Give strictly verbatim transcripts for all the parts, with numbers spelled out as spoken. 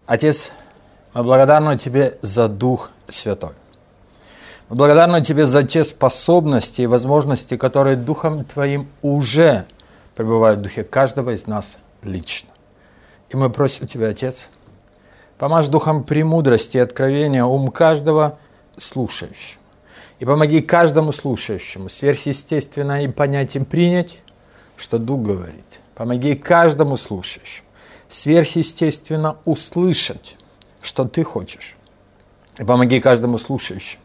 Отец, мы благодарны Тебе за Дух Святой. Мы благодарны Тебе за те способности и возможности, которые Духом Твоим уже пребывают в духе каждого из нас лично. И мы просим Тебя, Отец, помажь Духом премудрости и откровения ум каждого слушающего. И помоги каждому слушающему сверхъестественно и понять и принять, что Дух говорит. Помоги каждому слушающему сверхъестественно услышать, что Ты хочешь. И помоги каждому слушающему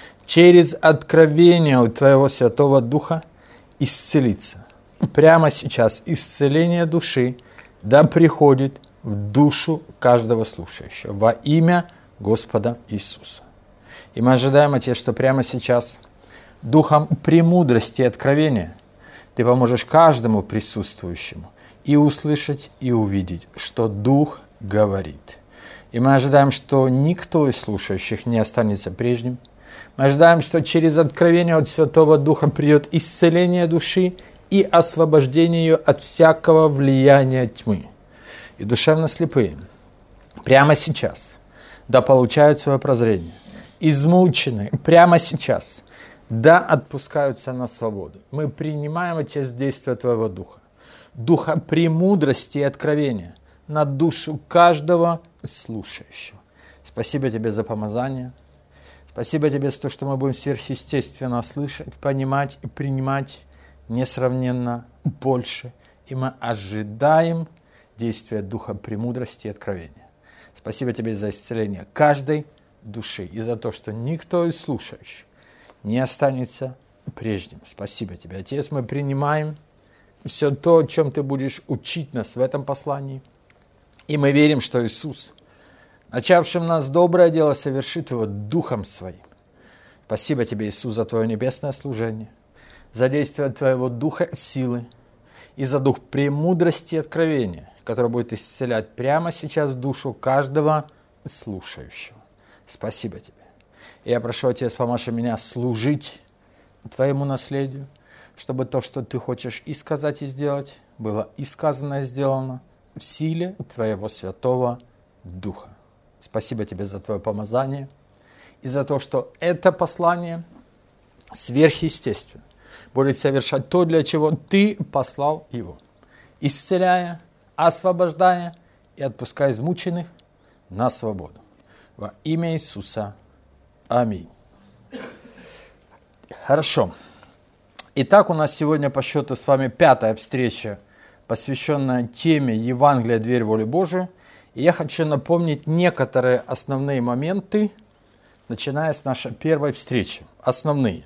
через откровение у Твоего Святого Духа исцелиться. Прямо сейчас исцеление души да приходит в душу каждого слушающего во имя Господа Иисуса. И мы ожидаем, Отец, что прямо сейчас Духом премудрости и откровения Ты поможешь каждому присутствующему и услышать, и увидеть, что Дух говорит. И мы ожидаем, что никто из слушающих не останется прежним. Мы ожидаем, что через откровение от Святого Духа придет исцеление души и освобождение ее от всякого влияния тьмы. И душевно слепые прямо сейчас да получают свое прозрение. Измученные прямо сейчас да отпускаются на свободу. Мы принимаем, Отец, действие Твоего Духа, Духа премудрости и откровения на душу каждого слушающего. Спасибо Тебе за помазание. Спасибо Тебе за то, что мы будем сверхъестественно слышать, понимать и принимать несравненно больше. И мы ожидаем действия Духа премудрости и откровения. Спасибо Тебе за исцеление каждой души и за то, что никто из слушающих не останется прежним. Спасибо Тебе, Отец. Мы принимаем все то, о чем Ты будешь учить нас в этом послании. И мы верим, что Иисус, начавшим нас доброе дело, совершит его Духом Своим. Спасибо Тебе, Иисус, за Твое небесное служение, за действие Твоего Духа силы и за Дух премудрости и откровения, который будет исцелять прямо сейчас душу каждого слушающего. Спасибо Тебе. И я прошу, Отец, помочь меня служить Твоему наследию, чтобы то, что Ты хочешь и сказать, и сделать, было и сказано, и сделано в силе Твоего Святого Духа. Спасибо Тебе за Твое помазание и за то, что это послание сверхъестественно будет совершать то, для чего Ты послал его, исцеляя, освобождая и отпуская измученных на свободу. Во имя Иисуса. Аминь. Хорошо. Итак, у нас сегодня по счету с вами пятая встреча, посвященная теме Евангелия «Дверь воли Божией». И я хочу напомнить некоторые основные моменты, начиная с нашей первой встречи. Основные.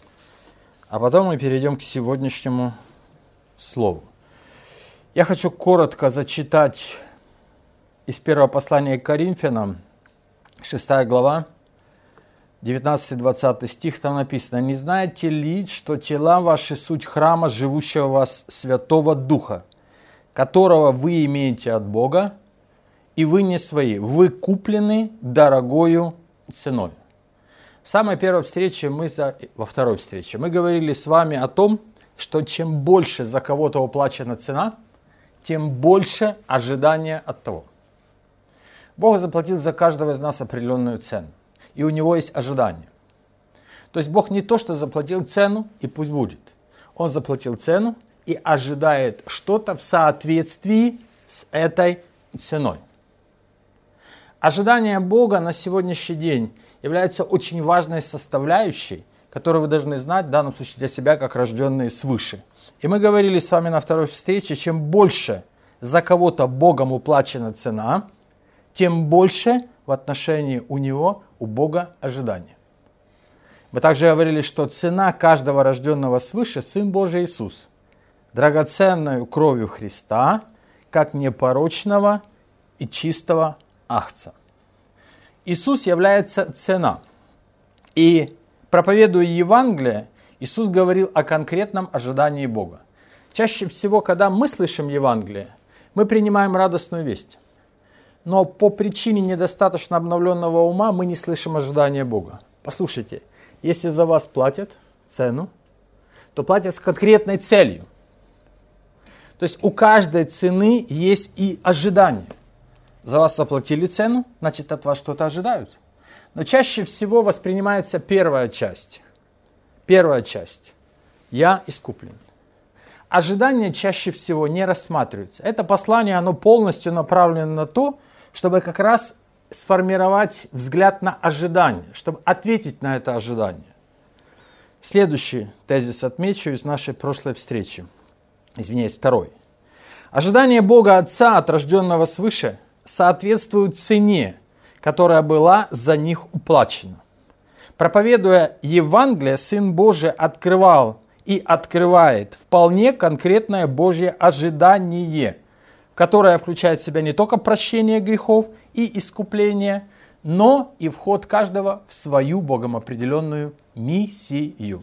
А потом мы перейдем к сегодняшнему слову. Я хочу коротко зачитать из первого послания к Коринфянам, шестая глава, девятнадцатый-двадцатый стих, там написано: «Не знаете ли, что тела ваши суть храма живущего в вас Святого Духа, которого вы имеете от Бога, и вы не свои, вы куплены дорогою ценой». В самой первой встрече, мы за... во второй встрече, мы говорили с вами о том, что чем больше за кого-то уплачена цена, тем больше ожидания от того. Бог заплатил за каждого из нас определенную цену, и у Него есть ожидание. То есть Бог не то, что заплатил цену, и пусть будет. Он заплатил цену и ожидает что-то в соответствии с этой ценой. Ожидание Бога на сегодняшний день является очень важной составляющей, которую вы должны знать, в данном случае для себя, как рожденные свыше. И мы говорили с вами на второй встрече, чем больше за кого-то Богом уплачена цена, тем больше в отношении у Него, у Бога ожидания. Мы также говорили, что цена каждого рожденного свыше – Сын Божий Иисус, драгоценную кровью Христа, как непорочного и чистого агнца. Иисус является цена. И проповедуя Евангелие, Иисус говорил о конкретном ожидании Бога. Чаще всего, когда мы слышим Евангелие, мы принимаем радостную весть. Но по причине недостаточно обновленного ума мы не слышим ожидания Бога. Послушайте, если за вас платят цену, то платят с конкретной целью. То есть у каждой цены есть и ожидание. За вас заплатили цену, значит, от вас что-то ожидают. Но чаще всего воспринимается первая часть. Первая часть. Я искуплен. Ожидания чаще всего не рассматриваются. Это послание, оно полностью направлено на то, чтобы как раз сформировать взгляд на ожидание, чтобы ответить на это ожидание. Следующий тезис отмечу из нашей прошлой встречи. Извиняюсь, второй. Ожидание Бога Отца от рожденного свыше соответствует цене, которая была за них уплачена. Проповедуя Евангелие, Сын Божий открывал и открывает вполне конкретное Божье ожидание, которое включает в себя не только прощение грехов и искупление, но и вход каждого в свою Богом определенную миссию.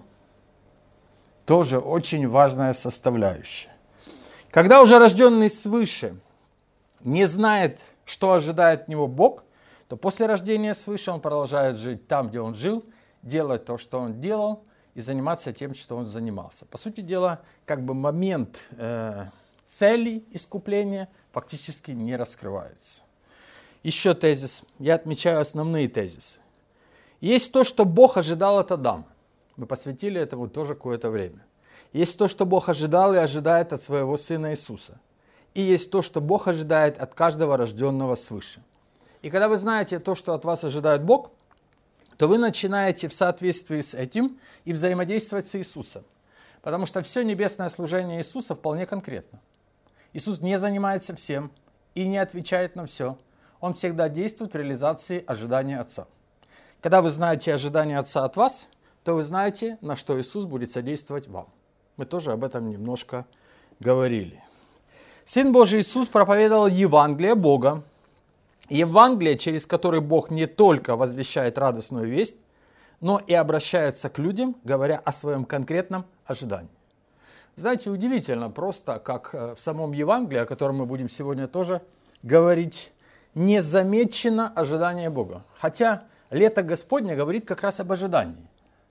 Тоже очень важная составляющая. Когда уже рожденный свыше не знает, что ожидает от него Бог, то после рождения свыше он продолжает жить там, где он жил, делать то, что он делал, и заниматься тем, что он занимался. По сути дела, как бы момент э, цели искупления фактически не раскрывается. Еще тезис. Я отмечаю основные тезисы. Есть то, что Бог ожидал от Адама. Мы посвятили этому тоже какое-то время. Есть то, что Бог ожидал и ожидает от своего Сына Иисуса. И есть то, что Бог ожидает от каждого рожденного свыше. И когда вы знаете то, что от вас ожидает Бог, то вы начинаете в соответствии с этим и взаимодействовать с Иисусом. Потому что все небесное служение Иисуса вполне конкретно. Иисус не занимается всем и не отвечает на все. Он всегда действует в реализации ожидания Отца. Когда вы знаете ожидания Отца от вас, то вы знаете, на что Иисус будет содействовать вам. Мы тоже об этом немножко говорили. Сын Божий Иисус проповедовал Евангелие Бога. Евангелие, через которое Бог не только возвещает радостную весть, но и обращается к людям, говоря о своем конкретном ожидании. Знаете, удивительно просто, как в самом Евангелии, о котором мы будем сегодня тоже говорить, не замечено ожидание Бога. Хотя лето Господне говорит как раз об ожидании.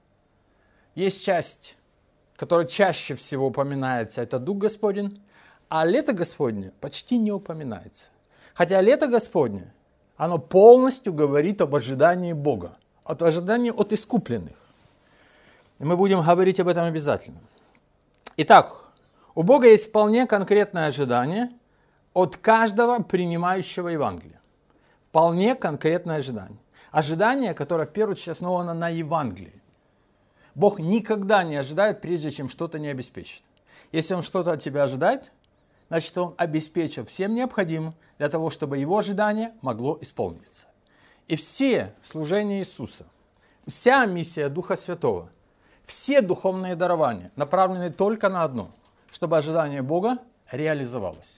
Есть часть, которая чаще всего упоминается, это Дух Господень, а лето Господне почти не упоминается. Хотя лето Господне, оно полностью говорит об ожидании Бога, об ожидании от искупленных. И мы будем говорить об этом обязательно. Итак, у Бога есть вполне конкретное ожидание от каждого принимающего Евангелие. Вполне конкретное ожидание. Ожидание, которое в первую очередь основано на Евангелии. Бог никогда не ожидает, прежде чем что-то не обеспечит. Если Он что-то от тебя ожидает, значит, Он обеспечил всем необходимым для того, чтобы Его ожидание могло исполниться. И все служения Иисуса, вся миссия Духа Святого, все духовные дарования направлены только на одно, чтобы ожидание Бога реализовалось.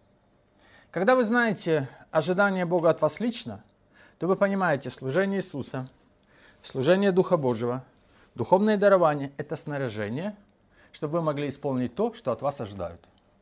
Когда вы знаете ожидание Бога от вас лично, то вы понимаете, служение Иисуса, служение Духа Божьего, духовные дарования – это снаряжение, чтобы вы могли исполнить то, что от вас ожидают.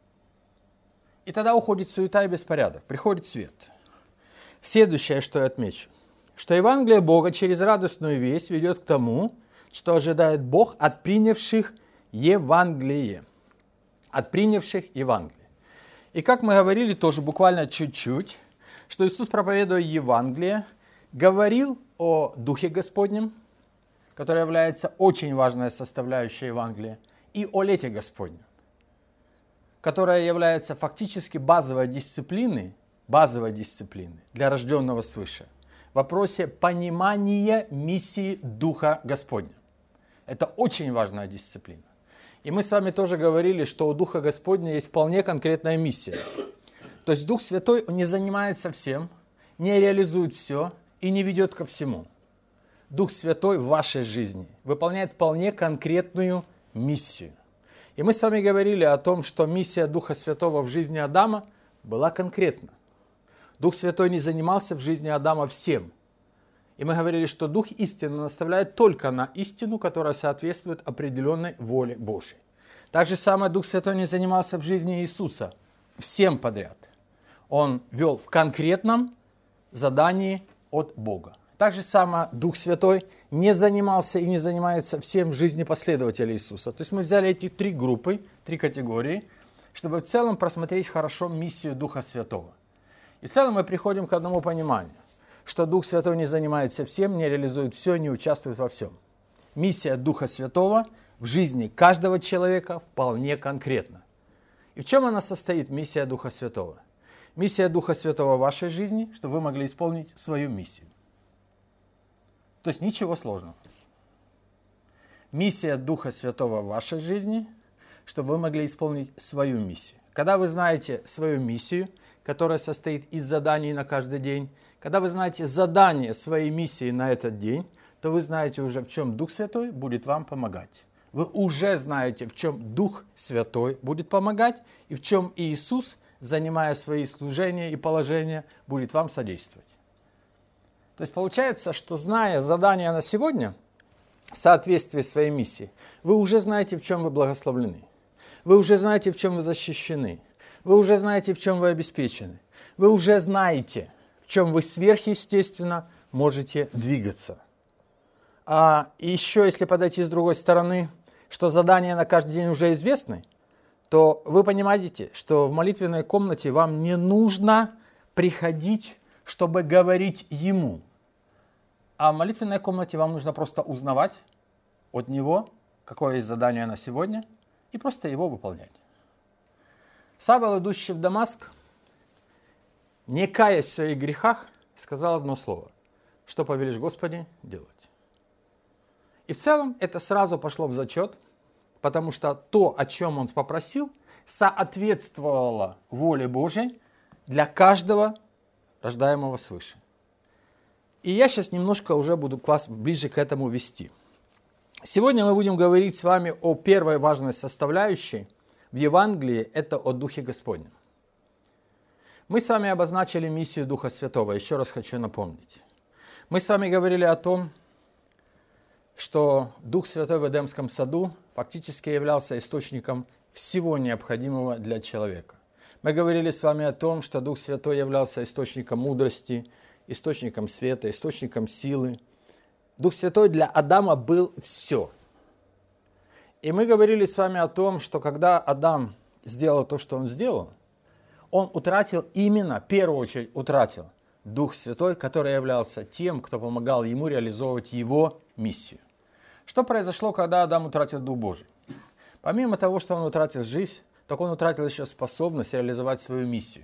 И тогда уходит суета и беспорядок, приходит свет. Следующее, что я отмечу, что Евангелие Бога через радостную весть ведет к тому, что ожидает Бог от принявших Евангелие. От принявших Евангелие. И как мы говорили тоже буквально чуть-чуть, что Иисус, проповедуя Евангелие, говорил о Духе Господнем, который является очень важной составляющей Евангелия, и о лете Господнем, которая является фактически базовой дисциплиной, базовой дисциплиной для рожденного свыше в вопросе понимания миссии Духа Господня. Это очень важная дисциплина. И мы с вами тоже говорили, что у Духа Господня есть вполне конкретная миссия. То есть Дух Святой не занимается всем, не реализует все и не ведет ко всему. Дух Святой в вашей жизни выполняет вполне конкретную миссию. И мы с вами говорили о том, что миссия Духа Святого в жизни Адама была конкретна. Дух Святой не занимался в жизни Адама всем. И мы говорили, что Дух истины наставляет только на истину, которая соответствует определенной воле Божьей. Так же самое Дух Святой не занимался в жизни Иисуса всем подряд. Он вел в конкретном задании от Бога. Так же самое Дух Святой не занимался и не занимается всем в жизни последователей Иисуса. То есть мы взяли эти три группы, три категории, чтобы в целом просмотреть хорошо миссию Духа Святого. И в целом мы приходим к одному пониманию, что Дух Святой не занимается всем, не реализует все, не участвует во всем. Миссия Духа Святого в жизни каждого человека вполне конкретна. И в чем она состоит, миссия Духа Святого? Миссия Духа Святого в вашей жизни, чтобы вы могли исполнить свою миссию. То есть ничего сложного. Миссия Духа Святого в вашей жизни, чтобы вы могли исполнить свою миссию. Когда вы знаете свою миссию, которая состоит из заданий на каждый день, когда вы знаете задание своей миссии на этот день, то вы знаете уже, в чем Дух Святой будет вам помогать. Вы уже знаете, в чем Дух Святой будет помогать, и в чем Иисус, занимая свои служения и положения, будет вам содействовать. То есть получается, что зная задание на сегодня, в соответствии с своей миссией, вы уже знаете, в чем вы благословлены. Вы уже знаете, в чем вы защищены. Вы уже знаете, в чем вы обеспечены. Вы уже знаете, в чем вы сверхъестественно можете двигаться. А еще, если подойти с другой стороны, что задания на каждый день уже известны, то вы понимаете, что в молитвенной комнате вам не нужно приходить, чтобы говорить Ему. А в молитвенной комнате вам нужно просто узнавать от Него, какое есть задание на сегодня, и просто его выполнять. Савл, идущий в Дамаск, не каясь в своих грехах, сказал одно слово: что повелишь, Господи, делать. И в целом это сразу пошло в зачет, потому что то, о чем он попросил, соответствовало воле Божьей для каждого рождаемого свыше. И я сейчас немножко уже буду вас ближе к этому вести. Сегодня мы будем говорить с вами о первой важной составляющей в Евангелии, это о Духе Господнем. Мы с вами обозначили миссию Духа Святого, еще раз хочу напомнить. Мы с вами говорили о том, что Дух Святой в Эдемском саду фактически являлся источником всего необходимого для человека. Мы говорили с вами о том, что Дух Святой являлся источником мудрости, источником света, источником силы. Дух Святой для Адама был все. И мы говорили с вами о том, что когда Адам сделал то, что он сделал, он утратил именно, в первую очередь утратил Дух Святой, который являлся тем, кто помогал ему реализовывать его миссию. Что произошло, когда Адам утратил Дух Божий? Помимо того, что он утратил жизнь, так он утратил еще способность реализовать свою миссию.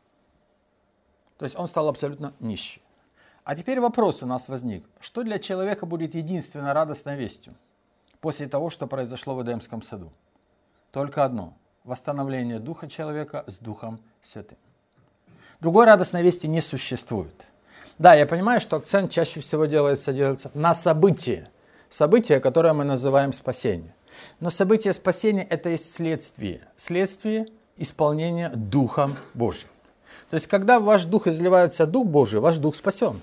То есть он стал абсолютно нищим. А теперь вопрос у нас возник. Что для человека будет единственной радостной вестью после того, что произошло в Эдемском саду? Только одно. Восстановление духа человека с Духом Святым. Другой радостной вести не существует. Да, я понимаю, что акцент чаще всего делается, делается на событие. Событие, которое мы называем спасение. Но событие спасения – это есть следствие. Следствие исполнения Духом Божьим. То есть, когда в ваш дух изливается Дух Божий, ваш дух спасен.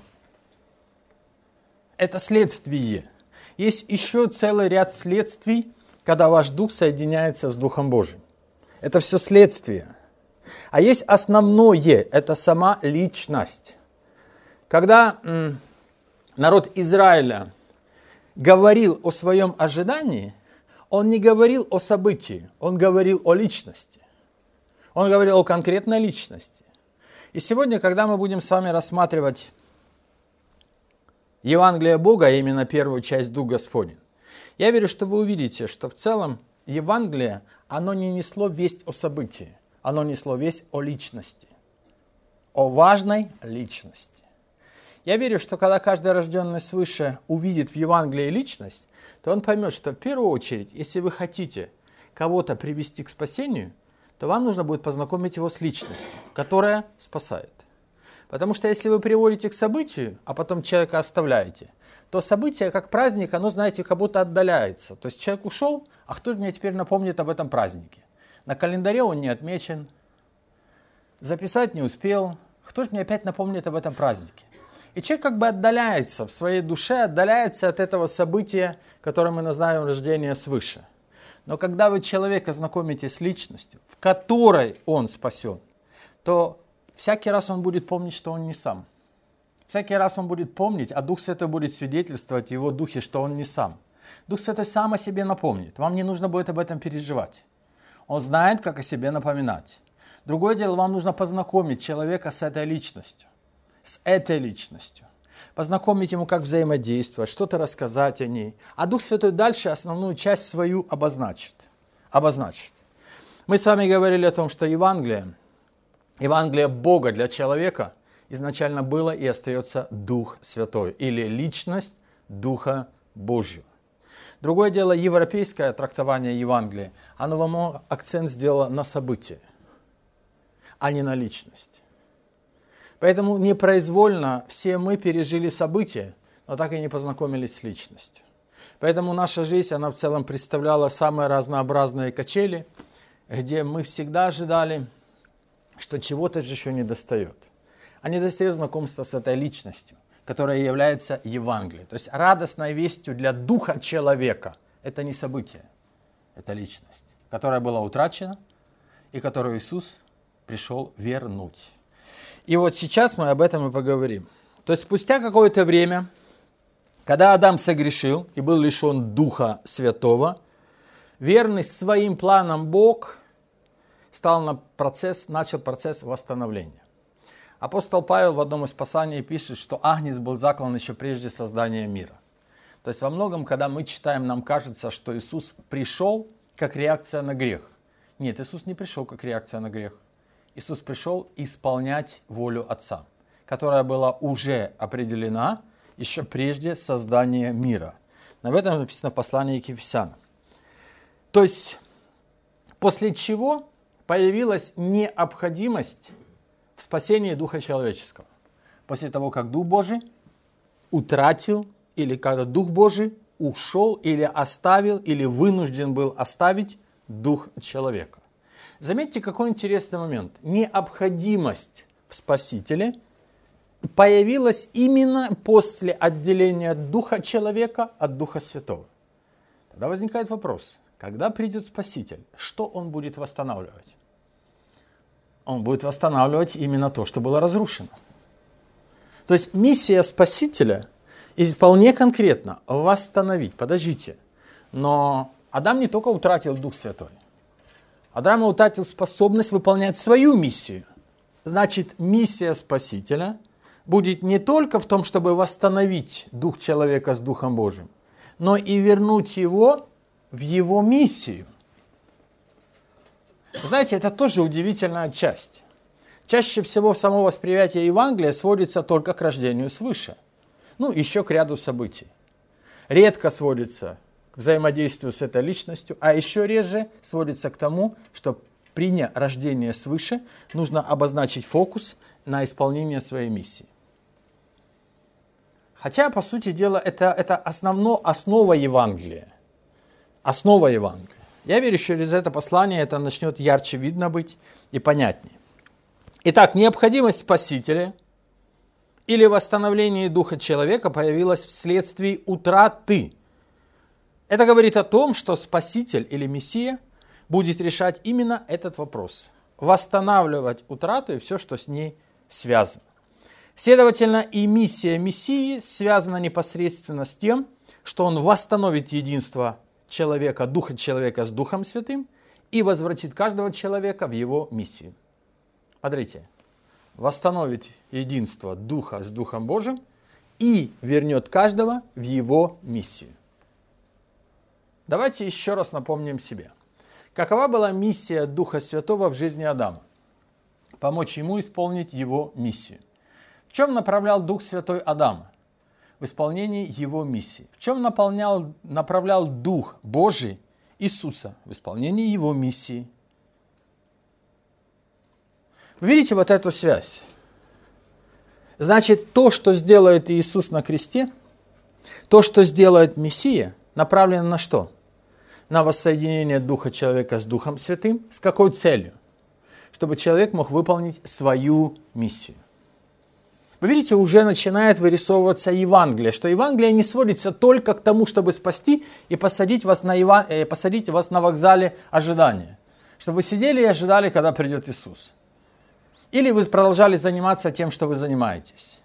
Это следствие. Есть еще целый ряд следствий, когда ваш дух соединяется с Духом Божьим. Это все следствие. А есть основное, это сама личность. Когда м, народ Израиля говорил о своем ожидании, он не говорил о событии, он говорил о личности. Он говорил о конкретной личности. И сегодня, когда мы будем с вами рассматривать Евангелие Бога, а именно первую часть Дух Господень, я верю, что вы увидите, что в целом Евангелие, оно не несло весть о событии, оно несло весть о личности, о важной личности. Я верю, что когда каждый рожденный свыше увидит в Евангелии личность, то он поймет, что в первую очередь, если вы хотите кого-то привести к спасению, то вам нужно будет познакомить его с личностью, которая спасает. Потому что если вы приводите к событию, а потом человека оставляете, то событие, как праздник, оно, знаете, как будто отдаляется. То есть человек ушел, а кто же мне теперь напомнит об этом празднике? На календаре он не отмечен, записать не успел. Кто же мне опять напомнит об этом празднике? И человек как бы отдаляется в своей душе, отдаляется от этого события, которое мы называем рождение свыше. Но когда вы человека знакомите с личностью, в которой он спасен, то всякий раз он будет помнить, что он не сам. Всякий раз он будет помнить, а Дух Святой будет свидетельствовать в его духе, что он не сам. Дух Святой сам о себе напомнит. Вам не нужно будет об этом переживать. Он знает, как о себе напоминать. Другое дело, вам нужно познакомить человека с этой личностью. С этой личностью. Познакомить ему, как взаимодействовать, что-то рассказать о ней. А Дух Святой дальше основную часть свою обозначит. обозначит. Мы с вами говорили о том, что Евангелие, Евангелие Бога для человека изначально было и остается Дух Святой, или личность Духа Божьего. Другое дело, европейское трактование Евангелия, оно вам акцент сделало на событие, а не на личность. Поэтому непроизвольно все мы пережили события, но так и не познакомились с личностью. Поэтому наша жизнь, она в целом представляла самые разнообразные качели, где мы всегда ожидали, что чего-то же еще не достает. А не достает знакомства с этой личностью, которая является Евангелием. То есть радостной вестью для духа человека – это не событие, это личность, которая была утрачена и которую Иисус пришел вернуть. И вот сейчас мы об этом и поговорим. То есть спустя какое-то время, когда Адам согрешил и был лишен Духа Святого, верный своим планам Бог стал на процесс, начал процесс восстановления. Апостол Павел в одном из посланий пишет, что Агнец был заклан еще прежде создания мира. То есть во многом, когда мы читаем, нам кажется, что Иисус пришел как реакция на грех. Нет, Иисус не пришел как реакция на грех. Иисус пришел исполнять волю Отца, которая была уже определена еще прежде создания мира. Об этом написано в послании к Ефесянам. То есть, после чего появилась необходимость в спасении духа человеческого. После того, как Дух Божий утратил, или когда Дух Божий ушел, или оставил, или вынужден был оставить дух человека. Заметьте, какой интересный момент. Необходимость в Спасителе появилась именно после отделения духа человека от Духа Святого. Тогда возникает вопрос, когда придет Спаситель, что он будет восстанавливать? Он будет восстанавливать именно то, что было разрушено. То есть миссия Спасителя и вполне конкретно восстановить. Подождите, но Адам не только утратил Дух Святой. Адам утратил способность выполнять свою миссию. Значит, миссия Спасителя будет не только в том, чтобы восстановить дух человека с Духом Божьим, но и вернуть его в его миссию. Знаете, это тоже удивительная часть. Чаще всего само восприятие Евангелия сводится только к рождению свыше. Ну, еще к ряду событий. Редко сводится к взаимодействию с этой личностью, а еще реже сводится к тому, что при рождении свыше нужно обозначить фокус на исполнение своей миссии. Хотя, по сути дела, это, это основно, основа Евангелия. Основа Евангелия. Я верю, что через это послание это начнет ярче видно быть и понятнее. Итак, необходимость Спасителя или восстановления духа человека появилась вследствие утраты. Это говорит о том, что Спаситель или Мессия будет решать именно этот вопрос. Восстанавливать утрату и все, что с ней связано. Следовательно, и миссия Мессии связана непосредственно с тем, что он восстановит единство человека, духа человека с Духом Святым и возвратит каждого человека в его миссию. Смотрите, восстановит единство Духа с Духом Божьим и вернет каждого в его миссию. Давайте еще раз напомним себе. Какова была миссия Духа Святого в жизни Адама? Помочь ему исполнить его миссию. В чем направлял Дух Святой Адама? В исполнении его миссии. В чем наполнял, направлял Дух Божий Иисуса? В исполнении его миссии. Вы видите вот эту связь? Значит, то, что сделает Иисус на кресте, то, что сделает Мессия, направлено на что? На воссоединение Духа человека с Духом Святым. С какой целью? Чтобы человек мог выполнить свою миссию. Вы видите, уже начинает вырисовываться Евангелие, что Евангелие не сводится только к тому, чтобы спасти и посадить вас на, Ива... э, посадить вас на вокзале ожидания. Чтобы вы сидели и ожидали, когда придет Иисус. Или вы продолжали заниматься тем, что вы занимаетесь.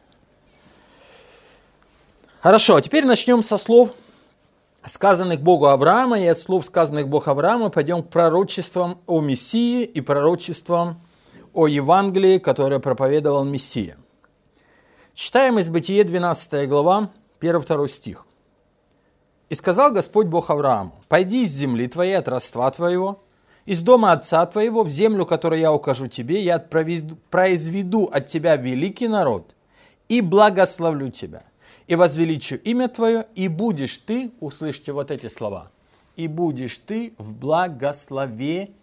Хорошо, теперь начнем со слов, сказанных Богу Авраама, и от слов, сказанных Богу Авраама, пойдем к пророчествам о Мессии и пророчествам о Евангелии, которое проповедовал Мессия. Читаем из Бытие двенадцатая глава, первый-второй стих. «И сказал Господь Бог Аврааму: пойди из земли твоей, от родства твоего, из дома отца твоего, в землю, которую я укажу тебе, я произведу от тебя великий народ, и благословлю тебя, и возвеличу имя твое, и будешь ты», услышьте вот эти слова, «и будешь ты в благословении».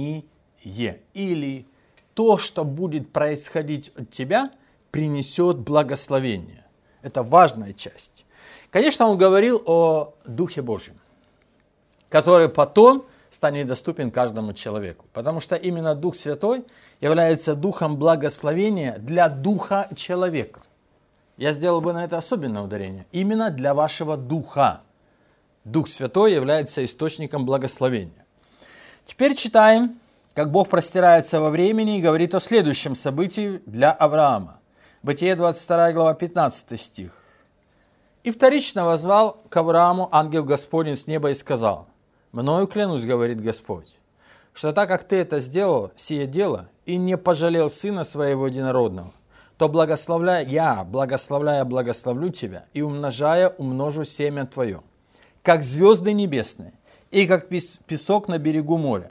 Или то, что будет происходить от тебя, принесет благословение. Это важная часть. Конечно, он говорил о Духе Божьем, который потом станет доступен каждому человеку. Потому что именно Дух Святой является духом благословения для духа человека. Я сделал бы на это особенное ударение. Именно для вашего духа. Дух Святой является источником благословения. Теперь читаем, как Бог простирается во времени и говорит о следующем событии для Авраама. Бытие двадцать вторая глава, пятнадцатый стих. «И вторично воззвал к Аврааму ангел Господень с неба и сказал: мною клянусь, говорит Господь, что так как ты это сделал, сие дело, и не пожалел сына своего единородного, то благословляя я, благословляя, благословлю тебя, и умножая, умножу семя твое, как звезды небесные, и как песок на берегу моря.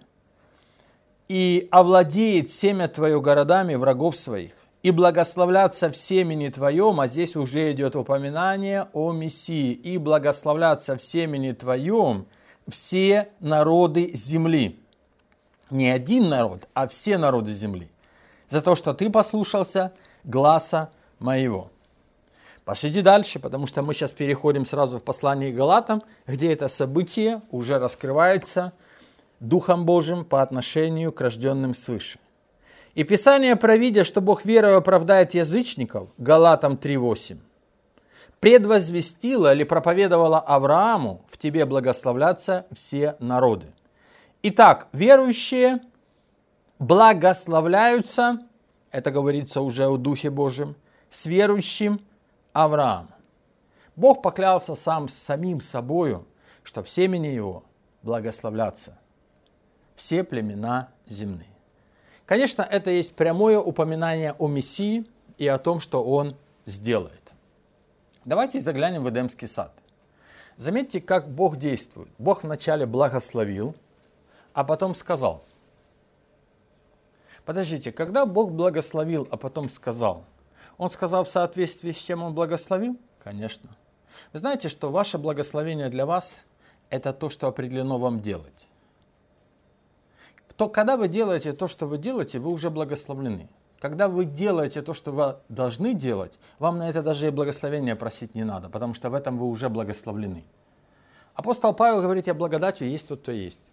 И овладеет семя твое городами врагов своих, и благословляться в семени твоем», а здесь уже идет упоминание о Мессии, «и благословляться в семени твоем все народы земли». Не один народ, а все народы земли. За то, что ты послушался гласа моего. Пошлите дальше, потому что мы сейчас переходим сразу в послание к Галатам, где это событие уже раскрывается Духом Божьим по отношению к рожденным свыше. «И Писание, провидя, что Бог верою оправдает язычников», Галатам три восемь, «предвозвестило или проповедовало Аврааму: в тебе благословлятся все народы». Итак, верующие благословляются, это говорится уже о Духе Божьем, с верующим Авраамом. Бог поклялся сам с самим собою, что в семени его благословлятся все племена земные. Конечно, это есть прямое упоминание о Мессии и о том, что Он сделает. Давайте заглянем в Эдемский сад. Заметьте, как Бог действует. Бог вначале благословил, а потом сказал. Подождите, когда Бог благословил, а потом сказал, Он сказал в соответствии с чем Он благословил? Конечно. Вы знаете, что ваше благословение для вас – это то, что определено вам делать. То, когда вы делаете то, что вы делаете, вы уже благословлены. Когда вы делаете то, что вы должны делать, вам на это даже и благословения просить не надо, потому что в этом вы уже благословлены. Апостол Павел говорит: я благодатью есть тот, кто есть.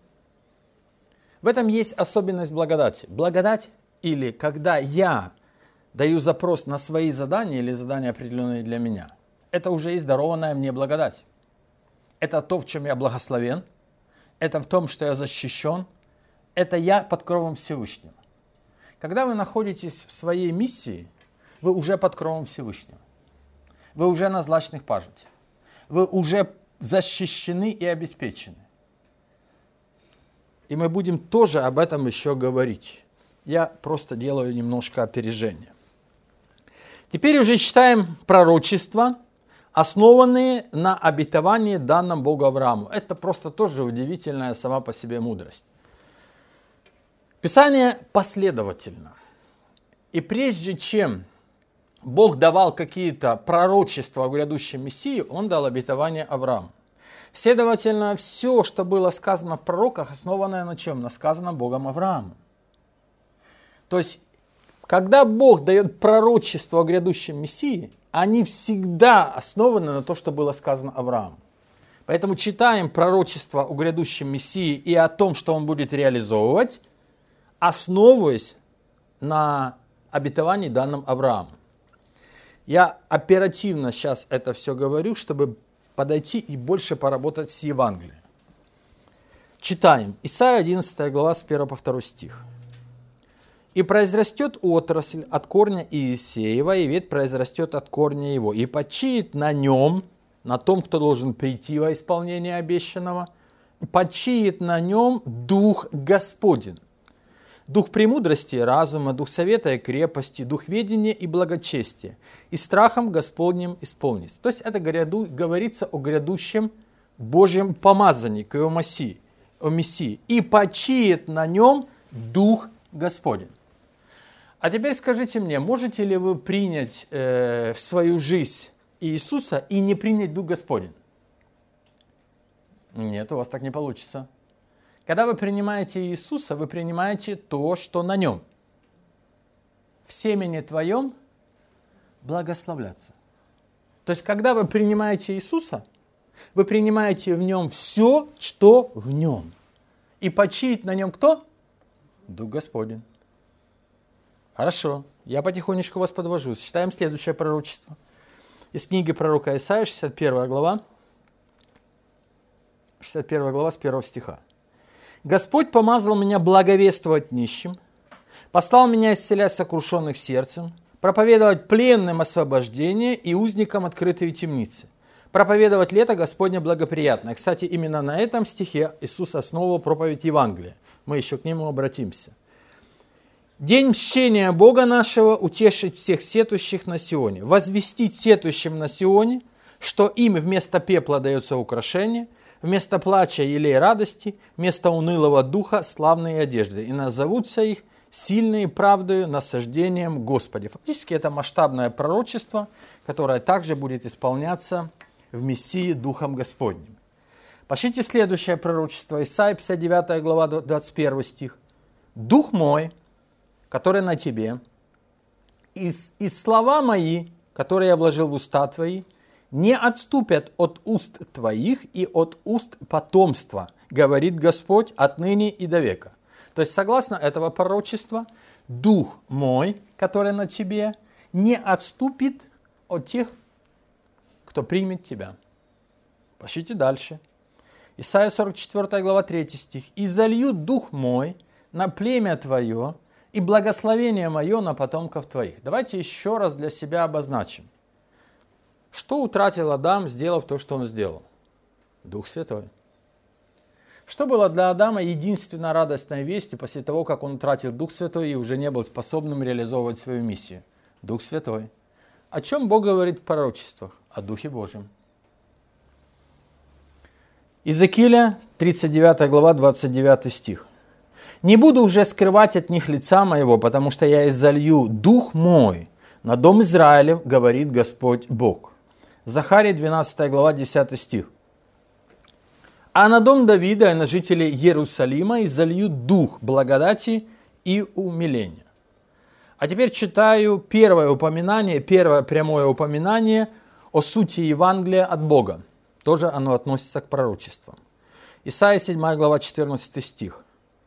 В этом есть особенность благодати. Благодать, или когда я даю запрос на свои задания или задания, определенные для меня, это уже есть дарованная мне благодать. Это то, в чем я благословен, это в том, что я защищен, это я под кровом Всевышнего. Когда вы находитесь в своей миссии, вы уже под кровом Всевышнего. Вы уже на злачных пажите. Вы уже защищены и обеспечены. И мы будем тоже об этом еще говорить. Я просто делаю немножко опережение. Теперь уже читаем пророчества, основанные на обетовании, данном Богу Аврааму. Это просто тоже удивительная сама по себе мудрость. Писание последовательно. И прежде чем Бог давал какие-то пророчества о грядущем Мессии, Он дал обетование Аврааму. Следовательно, все, что было сказано в пророках, основанное на чем? На сказанном Богом Аврааму. То есть, когда Бог дает пророчество о грядущем Мессии, они всегда основаны на том, что было сказано Аврааму. Поэтому читаем пророчество о грядущем Мессии и о том, что Он будет реализовывать, основываясь на обетовании, данном Аврааму. Я оперативно сейчас это все говорю, чтобы подойти и больше поработать с Евангелием. Читаем. Исайя одиннадцатая глава с первого по второй стих. «И произрастет отрасль от корня Иисеева, и ветвь произрастет от корня его, и почиет на нем», на том, кто должен прийти во исполнение обещанного, «почиет на нем Дух Господень, дух премудрости и разума, дух совета и крепости, дух ведения и благочестия, и страхом Господним исполнись». То есть это гряду, говорится о грядущем Божьем помазаннике, о Мессии, о Мессии. «И почиет на нем Дух Господень». А теперь скажите мне, можете ли вы принять э, в свою жизнь Иисуса и не принять Дух Господень? Нет, у вас так не получится. Когда вы принимаете Иисуса, вы принимаете то, что на нем. В семени твоем благословляться. То есть, когда вы принимаете Иисуса, вы принимаете в нем все, что в нем. И почиет на нем кто? Дух Господень. Хорошо, я потихонечку вас подвожу. Читаем следующее пророчество. Из книги пророка Исаии, шестьдесят первая глава. шестьдесят первая глава с первого стиха. «Господь помазал меня благовествовать нищим, послал меня исцелять сокрушенных сердцем, проповедовать пленным освобождение и узникам открытые темницы, проповедовать лето Господне благоприятное». Кстати, именно на этом стихе Иисус основывал проповедь Евангелия. Мы еще к нему обратимся. «День мщения Бога нашего утешить всех сетующих на Сионе, возвестить сетующим на Сионе, что им вместо пепла дается украшение, вместо плача елей радости, вместо унылого духа славные одежды, и назовутся их сильные правдою насаждением Господи». Фактически это масштабное пророчество, которое также будет исполняться в Мессии Духом Господним. Пошлите следующее пророчество, Исайя пятьдесят девятая глава, двадцать первый стих. «Дух мой, который на тебе, и, и слова мои, которые я вложил в уста твои, не отступят от уст твоих и от уст потомства, говорит Господь, отныне и до века». То есть, согласно этого пророчества, Дух мой, который на тебе, не отступит от тех, кто примет тебя. Пошлите дальше. Исайя сорок четвёртая глава, третий стих. «И залью Дух мой на племя твое, и благословение мое на потомков твоих». Давайте еще раз для себя обозначим. Что утратил Адам, сделав то, что он сделал? Дух Святой. Что было для Адама единственной радостной вестью после того, как он утратил Дух Святой и уже не был способным реализовывать свою миссию? Дух Святой. О чем Бог говорит в пророчествах? О Духе Божьем. Иезекииля, тридцать девятая глава, двадцать девятый стих. «Не буду уже скрывать от них лица моего, потому что я изолью Дух мой на дом Израилев, говорит Господь Бог». Захария, двенадцатая глава, десятый стих. «А на дом Давида и на жителей Иерусалима изолью Дух благодати и умиления». А теперь читаю первое упоминание, первое прямое упоминание о сути Евангелия от Бога. Тоже оно относится к пророчествам. Исайя, седьмая глава, четырнадцатый стих.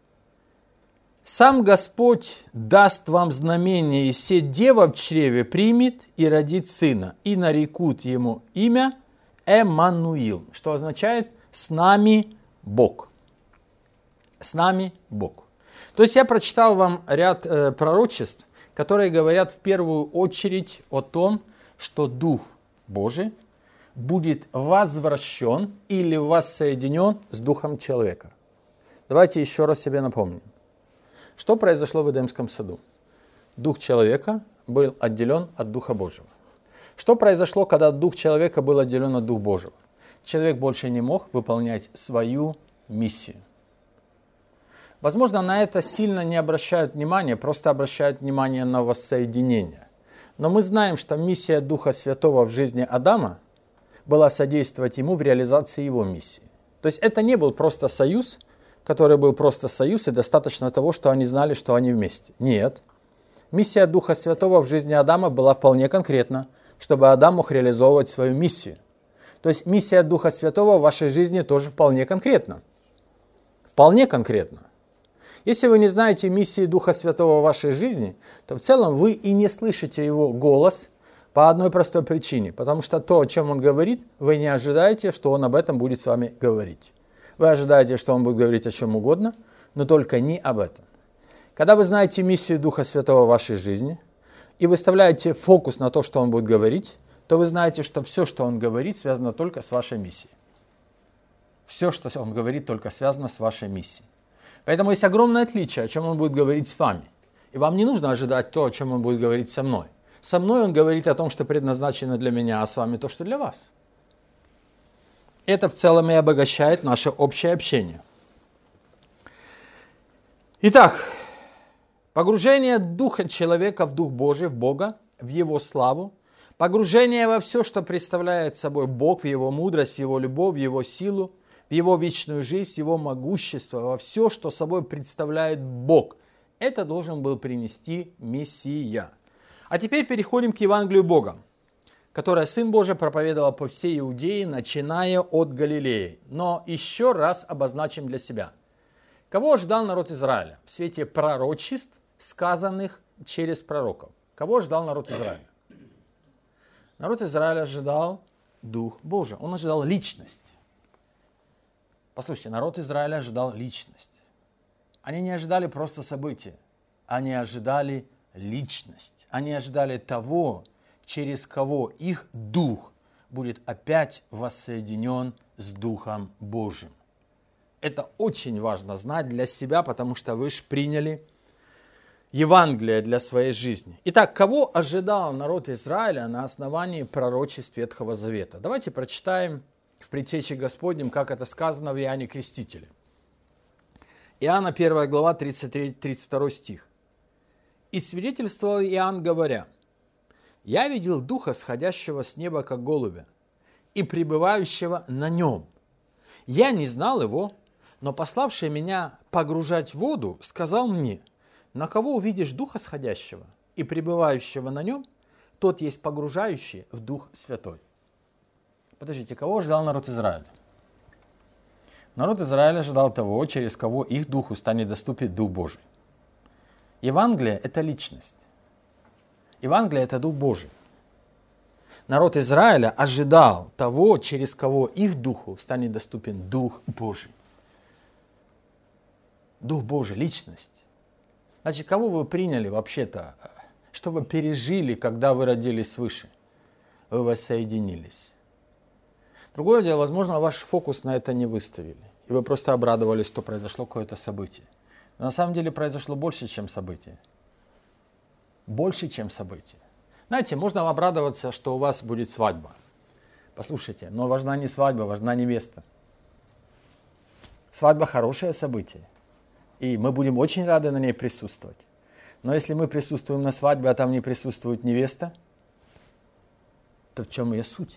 «Сам Господь даст вам знамение, и се дева в чреве примет и родит сына, и нарекут ему имя Эммануил», что означает «с нами Бог». С нами Бог. То есть я прочитал вам ряд э, пророчеств, которые говорят в первую очередь о том, что Дух Божий будет возвращен или воссоединен с Духом человека. Давайте еще раз себе напомним. Что произошло в Эдемском саду? Дух человека был отделен от Духа Божьего. Что произошло, когда Дух человека был отделен от Духа Божьего? Человек больше не мог выполнять свою миссию. Возможно, на это сильно не обращают внимания, просто обращают внимание на воссоединение. Но мы знаем, что миссия Духа Святого в жизни Адама была содействовать ему в реализации его миссии. То есть это не был просто союз, который был просто союз, и достаточно того, что они знали, что они вместе. Нет. Миссия Духа Святого в жизни Адама была вполне конкретна, чтобы Адам мог реализовывать свою миссию. То есть миссия Духа Святого в вашей жизни тоже вполне конкретна. Вполне конкретна. Если вы не знаете миссии Духа Святого в вашей жизни, то в целом вы и не слышите его голос по одной простой причине. Потому что то, о чем он говорит, вы не ожидаете, что он об этом будет с вами говорить. Вы ожидаете, что он будет говорить о чем угодно, но только не об этом. Когда вы знаете миссию Духа Святого в вашей жизни и выставляете фокус на то, что он будет говорить, то вы знаете, что все, что он говорит, связано только с вашей миссией. Все, что он говорит, только связано с вашей миссией. Поэтому есть огромное отличие, о чем он будет говорить с вами. И вам не нужно ожидать то, о чем он будет говорить со мной. Со мной он говорит о том, что предназначено для меня, а с вами то, что для вас. Это в целом и обогащает наше общее общение. Итак, погружение духа человека в Дух Божий, в Бога, в Его славу, погружение во все, что представляет собой Бог, в Его мудрость, в Его любовь, в Его силу, в Его вечную жизнь, в Его могущество, во все, что собой представляет Бог. Это должен был принести Мессия. А теперь переходим к Евангелию Бога, которое Сын Божий проповедовал по всей Иудее, начиная от Галилеи. Но еще раз обозначим для себя. Кого ждал народ Израиля в свете пророчеств, сказанных через пророков? Кого ждал народ Израиля? Народ Израиля ожидал Дух Божий. Он ожидал личность. Послушайте, народ Израиля ожидал личность. Они не ожидали просто события. Они ожидали личность. Они ожидали того, через кого их дух будет опять воссоединен с Духом Божьим. Это очень важно знать для себя, потому что вы же приняли Евангелие для своей жизни. Итак, кого ожидал народ Израиля на основании пророчеств Ветхого Завета? Давайте прочитаем в Предтече Господнем, как это сказано в Иоанне Крестителе. Иоанна первая глава, тридцать третий тридцать второй стих. «И свидетельствовал Иоанн, говоря: я видел Духа, сходящего с неба, как голубя, и пребывающего на нем. Я не знал его, но пославший меня погружать в воду, сказал мне: на кого увидишь Духа сходящего и пребывающего на нем, тот есть погружающий в Дух Святой». Подождите, кого ожидал народ Израиля? Народ Израиля ожидал того, через кого их духу станет доступен Дух Божий. Евангелие – это личность. Евангелие – это Дух Божий. Народ Израиля ожидал того, через кого их духу станет доступен Дух Божий. Дух Божий – личность. Значит, кого вы приняли вообще-то? Что вы пережили, когда вы родились свыше? Вы воссоединились. Другое дело, возможно, ваш фокус на это не выставили. И вы просто обрадовались, что произошло какое-то событие. Но на самом деле произошло больше, чем событие. Больше, чем событие. Знаете, можно обрадоваться, что у вас будет свадьба. Послушайте, но важна не свадьба, важна невеста. Свадьба – хорошее событие. И мы будем очень рады на ней присутствовать. Но если мы присутствуем на свадьбе, а там не присутствует невеста, то в чем ее суть?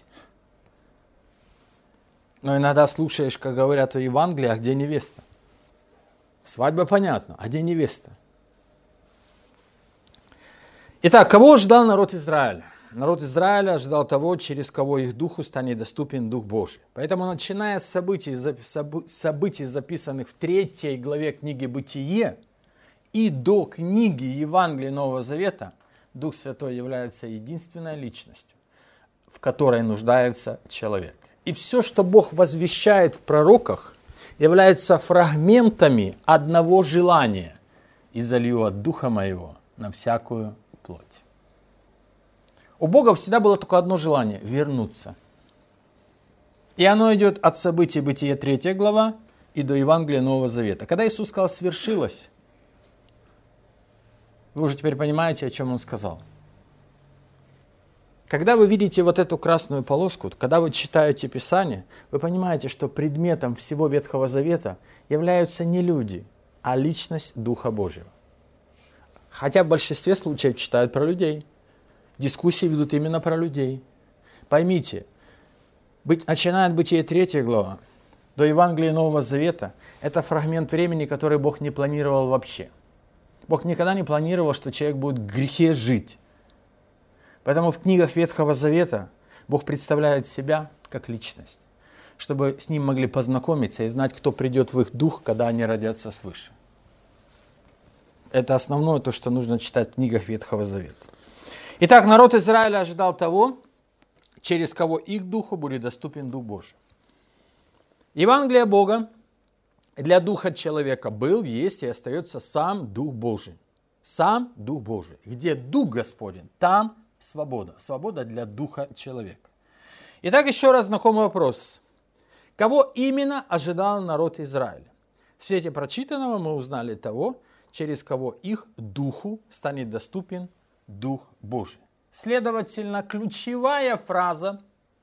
Но иногда слушаешь, как говорят о Евангелии, а где невеста? Свадьба понятно, а где невеста? Итак, кого ждал народ Израиля? Народ Израиля ожидал того, через кого их духу станет доступен Дух Божий. Поэтому, начиная с событий, событий, записанных в третьей главе книги «Бытие», и до книги Евангелия Нового Завета, Дух Святой является единственной личностью, в которой нуждается человек. И все, что Бог возвещает в пророках, является фрагментами одного желания: «И залью от Духа Моего на всякую плоть». У Бога всегда было только одно желание – вернуться. И оно идет от событий Бытия третья глава и до Евангелия Нового Завета. Когда Иисус сказал «свершилось», вы уже теперь понимаете, о чем Он сказал. Когда вы видите вот эту красную полоску, когда вы читаете Писание, вы понимаете, что предметом всего Ветхого Завета являются не люди, а личность Духа Божьего. Хотя в большинстве случаев читают про людей. Дискуссии ведут именно про людей. Поймите, быть, начиная от Бытия третья глава до Евангелия Нового Завета, это фрагмент времени, который Бог не планировал вообще. Бог никогда не планировал, что человек будет в грехе жить. Поэтому в книгах Ветхого Завета Бог представляет себя как личность, чтобы с Ним могли познакомиться и знать, кто придет в их дух, когда они родятся свыше. Это основное то, что нужно читать в книгах Ветхого Завета. Итак, народ Израиля ожидал того, через кого их духу будет доступен Дух Божий. Евангелие Бога для духа человека был, есть и остается сам Дух Божий. Сам Дух Божий. Где Дух Господень, там свобода. Свобода для духа человека. Итак, еще раз знакомый вопрос. Кого именно ожидал народ Израиля? В свете прочитанного мы узнали того, через кого их духу станет доступен Дух Божий. Следовательно, ключевая фраза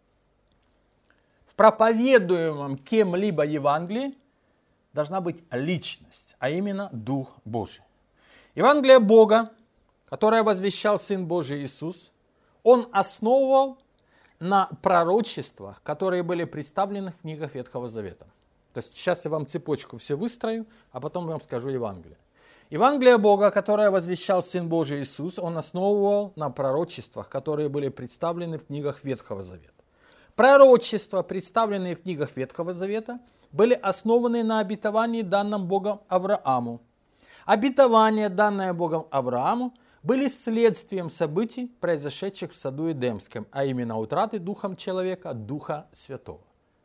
в проповедуемом кем-либо Евангелии должна быть личность, а именно Дух Божий. Евангелие Бога, которое возвещал Сын Божий Иисус, Он основывал на пророчествах, которые были представлены в книгах Ветхого Завета. То есть сейчас я вам цепочку все выстрою, а потом вам скажу Евангелие. Евангелие Бога, которое возвещал Сын Божий Иисус, Он основывал на пророчествах, которые были представлены в книгах Ветхого Завета. Пророчества, представленные в книгах Ветхого Завета, были основаны на обетовании, данном Богом Аврааму. Обетования, данные Богом Аврааму, были следствием событий, произошедших в саду Эдемском, а именно утраты духом человека Духа Святого.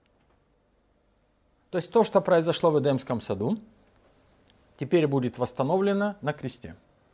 То есть то, что произошло в Эдемском саду, теперь будет восстановлено на кресте.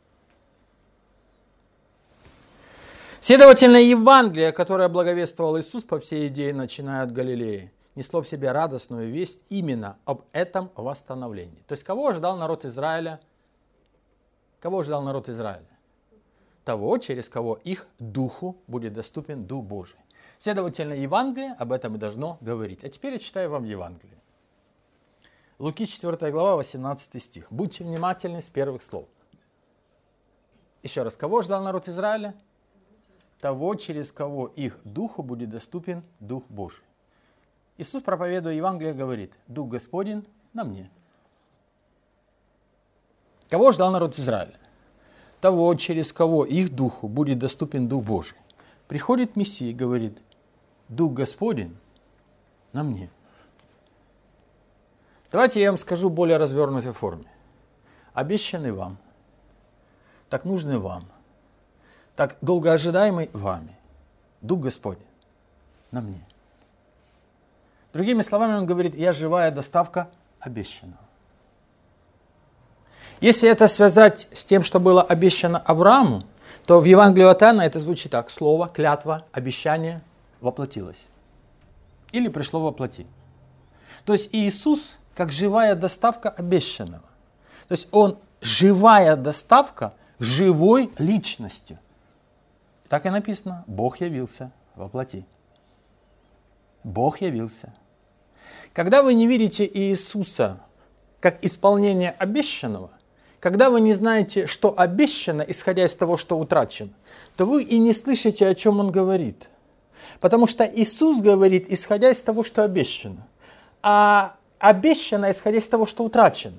Следовательно, Евангелие, которое благовествовал Иисус по всей идее, начиная от Галилеи, несло в себе радостную весть именно об этом восстановлении. То есть кого ожидал народ Израиля? Кого ожидал народ Израиля? Того, через кого их духу будет доступен Дух Божий. Следовательно, Евангелие об этом и должно говорить. А теперь я читаю вам Евангелие. Луки четвёртая глава, восемнадцатый стих. Будьте внимательны с первых слов. Еще раз, кого ждал народ Израиля? Того, через кого их духу будет доступен Дух Божий. Иисус, проповедуя Евангелие, говорит: Дух Господень на мне. Кого ждал народ Израиля? Того, через кого их духу будет доступен Дух Божий. Приходит Мессия и говорит: Дух Господень на мне. Давайте я вам скажу в более развернутой форме. Обещанный вам, так нужный вам, так долгоожидаемый вами Дух Господень на мне. Другими словами, он говорит: я живая доставка обещанного. Если это связать с тем, что было обещано Аврааму, то в Евангелии от Иоанна это звучит так: слово, клятва, обещание воплотилось. Или пришло во плоти. То есть Иисус как живая доставка обещанного. То есть Он живая доставка живой личностью. Так и написано: Бог явился во плоти. Бог явился. Когда вы не видите Иисуса как исполнение обещанного, когда вы не знаете, что обещано, исходя из того, что утрачено, то вы и не слышите, о чем Он говорит. Потому что Иисус говорит, исходя из того, что обещано. А обещано, исходя из того, что утрачено.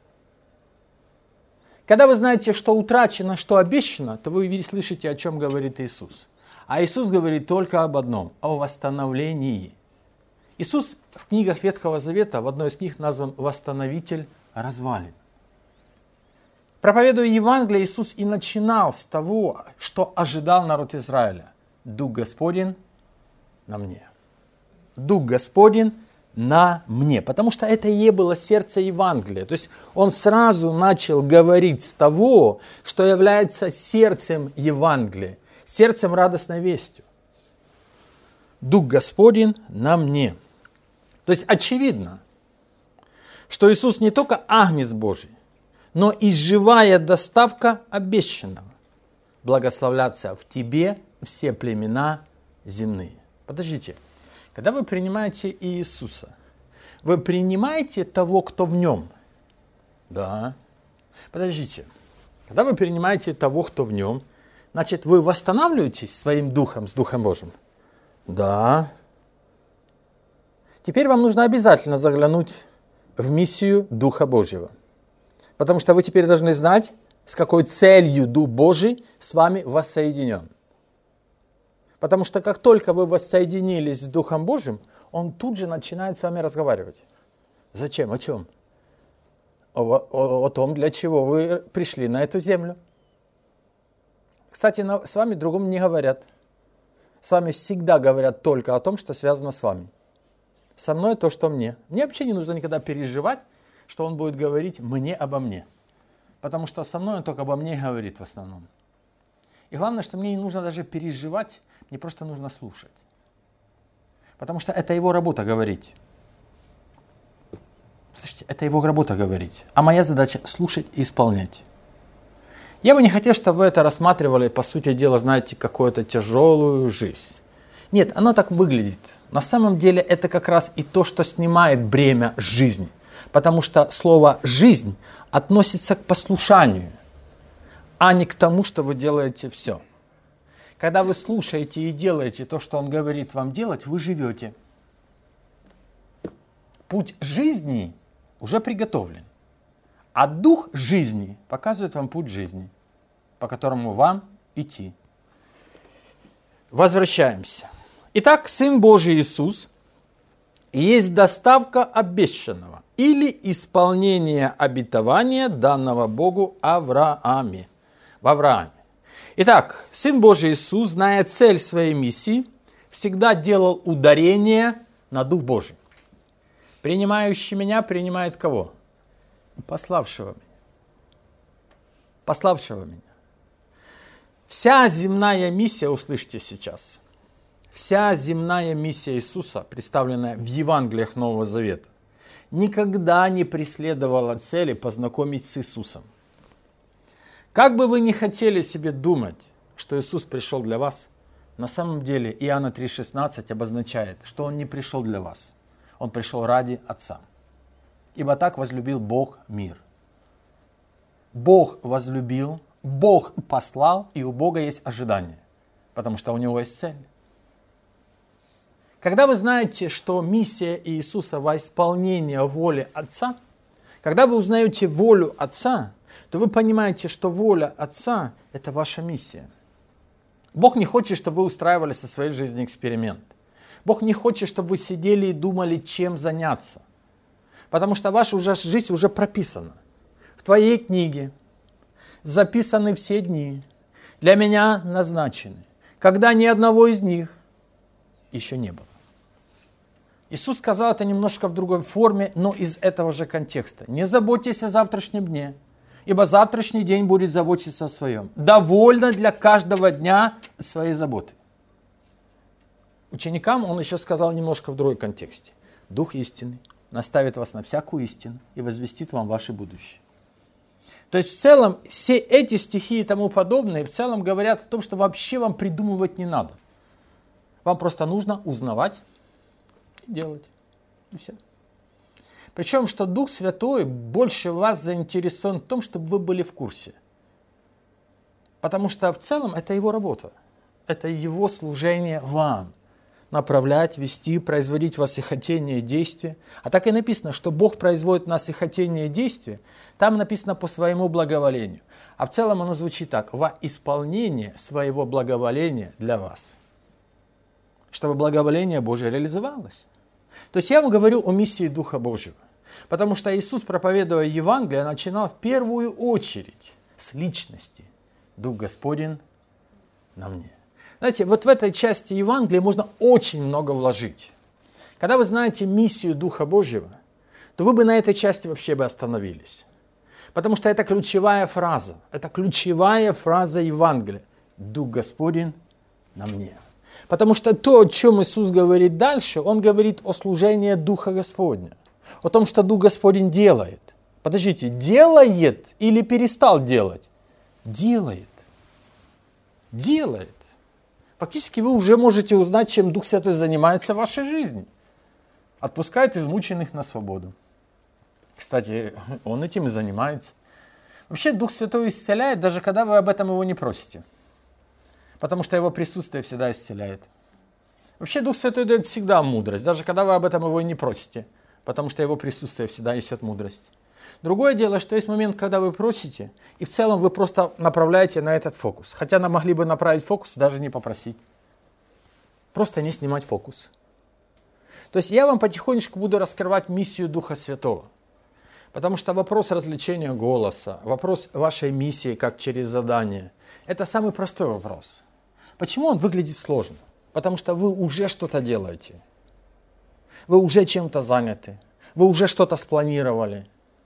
Когда вы знаете, что утрачено, что обещано, то вы слышите, о чем говорит Иисус. А Иисус говорит только об одном, о восстановлении. Иисус в книгах Ветхого Завета, в одной из книг назван «Восстановитель развалин». Проповедуя Евангелие, Иисус и начинал с того, что ожидал народ Израиля. Дух Господень на мне. Дух Господень на мне. Потому что это и было сердце Евангелия. То есть он сразу начал говорить с того, что является сердцем Евангелия, сердцем радостной вестью. Дух Господень на мне. То есть очевидно, что Иисус не только агнец Божий, но и живая доставка обещанного. Благословляться в тебе все племена земные. Подождите, когда вы принимаете Иисуса, вы принимаете того, кто в нем? Да. Подождите, когда вы принимаете того, кто в нем, значит, вы восстанавливаетесь своим духом с Духом Божьим? Да. Теперь вам нужно обязательно заглянуть в миссию Духа Божьего. Потому что вы теперь должны знать, с какой целью Дух Божий с вами воссоединен. Потому что как только вы воссоединились с Духом Божьим, Он тут же начинает с вами разговаривать. Зачем? О чем? О, о, о том, для чего вы пришли на эту землю. Кстати, с вами другому не говорят. С вами всегда говорят только о том, что связано с вами. Со мной то, что мне. Мне вообще не нужно никогда переживать, что Он будет говорить мне обо мне. Потому что со мной Он только обо мне говорит в основном. И главное, что мне не нужно даже переживать, мне просто нужно слушать. Потому что это Его работа говорить. Слушайте, это его работа говорить. А моя задача слушать и исполнять. Я бы не хотел, чтобы вы это рассматривали, по сути дела, знаете, какую-то тяжелую жизнь. Нет, оно так выглядит. На самом деле это как раз и то, что снимает бремя жизни. Потому что слово «жизнь» относится к послушанию, а не к тому, что вы делаете все. Когда вы слушаете и делаете то, что он говорит вам делать, вы живете. Путь жизни уже приготовлен. А дух жизни показывает вам путь жизни, по которому вам идти. Возвращаемся. Итак, Сын Божий Иисус есть доставка обещанного или исполнение обетования, данного Богу Аврааме. В Аврааме. Итак, Сын Божий Иисус, зная цель своей миссии, всегда делал ударение на Дух Божий. Принимающий меня принимает кого? Пославшего меня. Пославшего меня. Вся земная миссия, услышьте сейчас, вся земная миссия Иисуса, представленная в Евангелиях Нового Завета, никогда не преследовала цели познакомить с Иисусом. Как бы вы ни хотели себе думать, что Иисус пришел для вас, на самом деле Иоанна три шестнадцать обозначает, что Он не пришел для вас. Он пришел ради Отца. Ибо так возлюбил Бог мир. Бог возлюбил, Бог послал, и у Бога есть ожидание, потому что у Него есть цель. Когда вы знаете, что миссия Иисуса во исполнение воли Отца, когда вы узнаете волю Отца, то вы понимаете, что воля Отца – это ваша миссия. Бог не хочет, чтобы вы устраивали со своей жизнью эксперимент. Бог не хочет, чтобы вы сидели и думали, чем заняться. Потому что ваша уже жизнь уже прописана. В твоей книге записаны все дни, для меня назначены, когда ни одного из них еще не было. Иисус сказал это немножко в другой форме, но из этого же контекста. Не заботьтесь о завтрашнем дне, ибо завтрашний день будет заботиться о своем. Довольно для каждого дня своей заботы. Ученикам он еще сказал немножко в другой контексте. Дух истины наставит вас на всякую истину и возвестит вам ваше будущее. То есть в целом все эти стихи и тому подобное в целом говорят о том, что вообще вам придумывать не надо. Вам просто нужно узнавать и делать. И все. Причем, что Дух Святой больше вас заинтересован в том, чтобы вы были в курсе. Потому что в целом это его работа. Это его служение вам. Направлять, вести, производить в вас и хотение и действия. А так и написано, что Бог производит в нас и хотение и действия. Там написано по своему благоволению. А в целом оно звучит так. Во исполнение своего благоволения для вас. Чтобы благоволение Божие реализовалось. То есть я вам говорю о миссии Духа Божьего. Потому что Иисус, проповедуя Евангелие, начинал в первую очередь с личности. Дух Господень на мне. Знаете, вот в этой части Евангелия можно очень много вложить. Когда вы знаете миссию Духа Божьего, то вы бы на этой части вообще бы остановились. Потому что это ключевая фраза. Это ключевая фраза Евангелия. Дух Господень на мне. Потому что то, о чем Иисус говорит дальше, Он говорит о служении Духа Господня. О том, что Дух Господень делает. Подождите, делает или перестал делать? Делает. Делает. Фактически вы уже можете узнать, чем Дух Святой занимается в вашей жизни. Отпускает измученных на свободу. Кстати, Он этим и занимается. Вообще Дух Святой исцеляет, даже когда вы об этом Его не просите. Потому что Его присутствие всегда исцеляет. Вообще Дух Святой дает всегда мудрость, даже когда вы об этом Его не просите. Потому что Его присутствие всегда несет мудрость. Другое дело, что есть момент, когда вы просите, и в целом вы просто направляете на этот фокус. Хотя нам могли бы направить фокус, даже не попросить. Просто не снимать фокус. То есть я вам потихонечку буду раскрывать миссию Духа Святого. Потому что вопрос развлечения голоса, вопрос вашей миссии, как через задание, это самый простой вопрос. Почему он выглядит сложно? Потому что вы уже что-то делаете. Вы уже чем-то заняты. Вы уже что-то спланировали.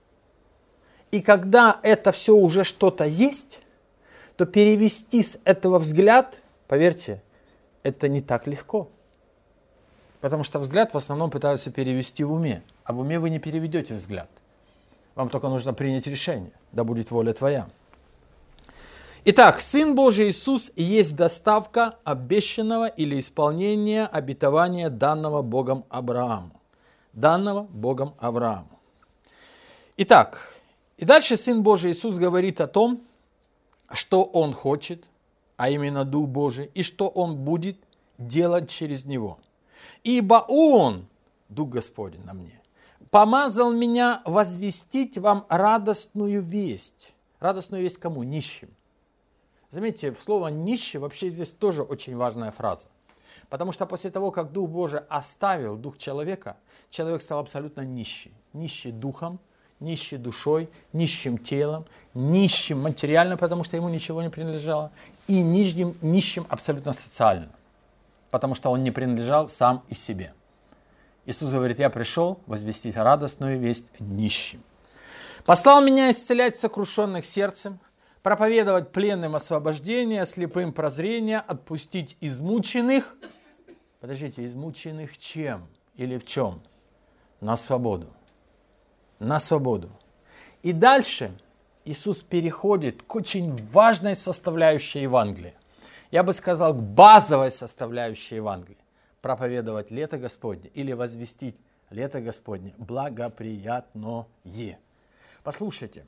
И когда это все уже что-то есть, то перевести с этого взгляд, поверьте, это не так легко. Потому что взгляд в основном пытаются перевести в уме. А в уме вы не переведете взгляд. Вам только нужно принять решение. Да будет воля твоя. Итак, Сын Божий Иисус есть доставка обещанного или исполнения обетования данного Богом Аврааму. Данного Богом Аврааму. Итак, и дальше Сын Божий Иисус говорит о том, что Он хочет, а именно Дух Божий, и что Он будет делать через Него. Ибо Он, Дух Господень на мне, помазал меня возвестить вам радостную весть. Радостную весть кому? Нищим. Заметьте, слово «нищий» вообще здесь тоже очень важная фраза. Потому что после того, как Дух Божий оставил дух человека, человек стал абсолютно нищий. Нищий духом, нищий душой, нищим телом, нищим материально, потому что ему ничего не принадлежало, и нищим, нищим абсолютно социально, потому что он не принадлежал сам и себе. Иисус говорит: я пришел возвестить радостную весть нищим. Послал меня исцелять сокрушенных сердцем, проповедовать пленным освобождение, слепым прозрение, отпустить измученных. Подождите, измученных чем или в чем? На свободу. На свободу. И дальше Иисус переходит к очень важной составляющей Евангелия. Я бы сказал, к базовой составляющей Евангелия. Проповедовать лето Господне или возвестить лето Господне благоприятное. Послушайте.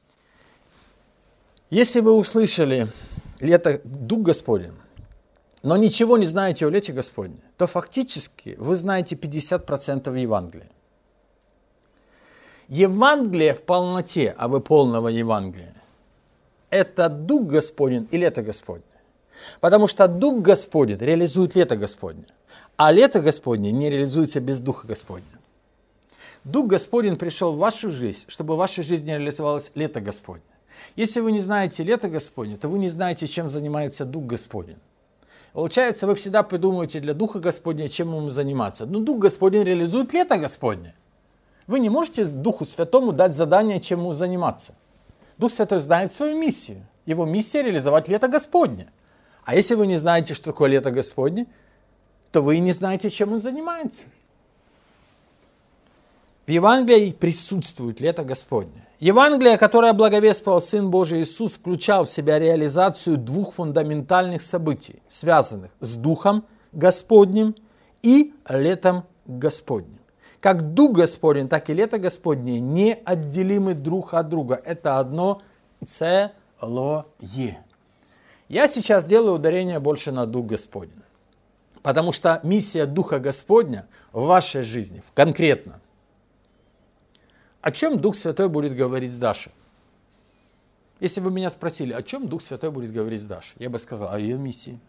Если вы услышали лето Дух Господень, но ничего не знаете о лете Господне, то фактически вы знаете пятьдесят процентов Евангелия. Евангелие в полноте, а вы полного Евангелия, это Дух Господень и лето Господне. Потому что Дух Господень реализует лето Господне, а лето Господне не реализуется без Духа Господня. Дух Господень пришел в вашу жизнь, чтобы в вашей жизни реализовалось лето Господне. Если вы не знаете лето Господне, то вы не знаете, чем занимается Дух Господень. Получается, вы всегда придумываете для Духа Господня, чем ему заниматься. Но Дух Господень реализует лето Господне. Вы не можете Духу Святому дать задание, чем ему заниматься. Дух Святой знает свою миссию. Его миссия реализовать лето Господне. А если вы не знаете, что такое лето Господне, то вы и не знаете, чем он занимается. В Евангелии присутствует лето Господне. Евангелие, которое благовествовал Сын Божий Иисус, включал в себя реализацию двух фундаментальных событий, связанных с Духом Господним и летом Господним. Как Дух Господень, так и лето Господне неотделимы друг от друга. Это одно целое. Я сейчас делаю ударение больше на Дух Господень. Потому что миссия Духа Господня в вашей жизни конкретно. О чем Дух Святой будет говорить с Дашей? Если бы меня спросили, о чем Дух Святой будет говорить с Дашей, я бы сказал, о ее миссии.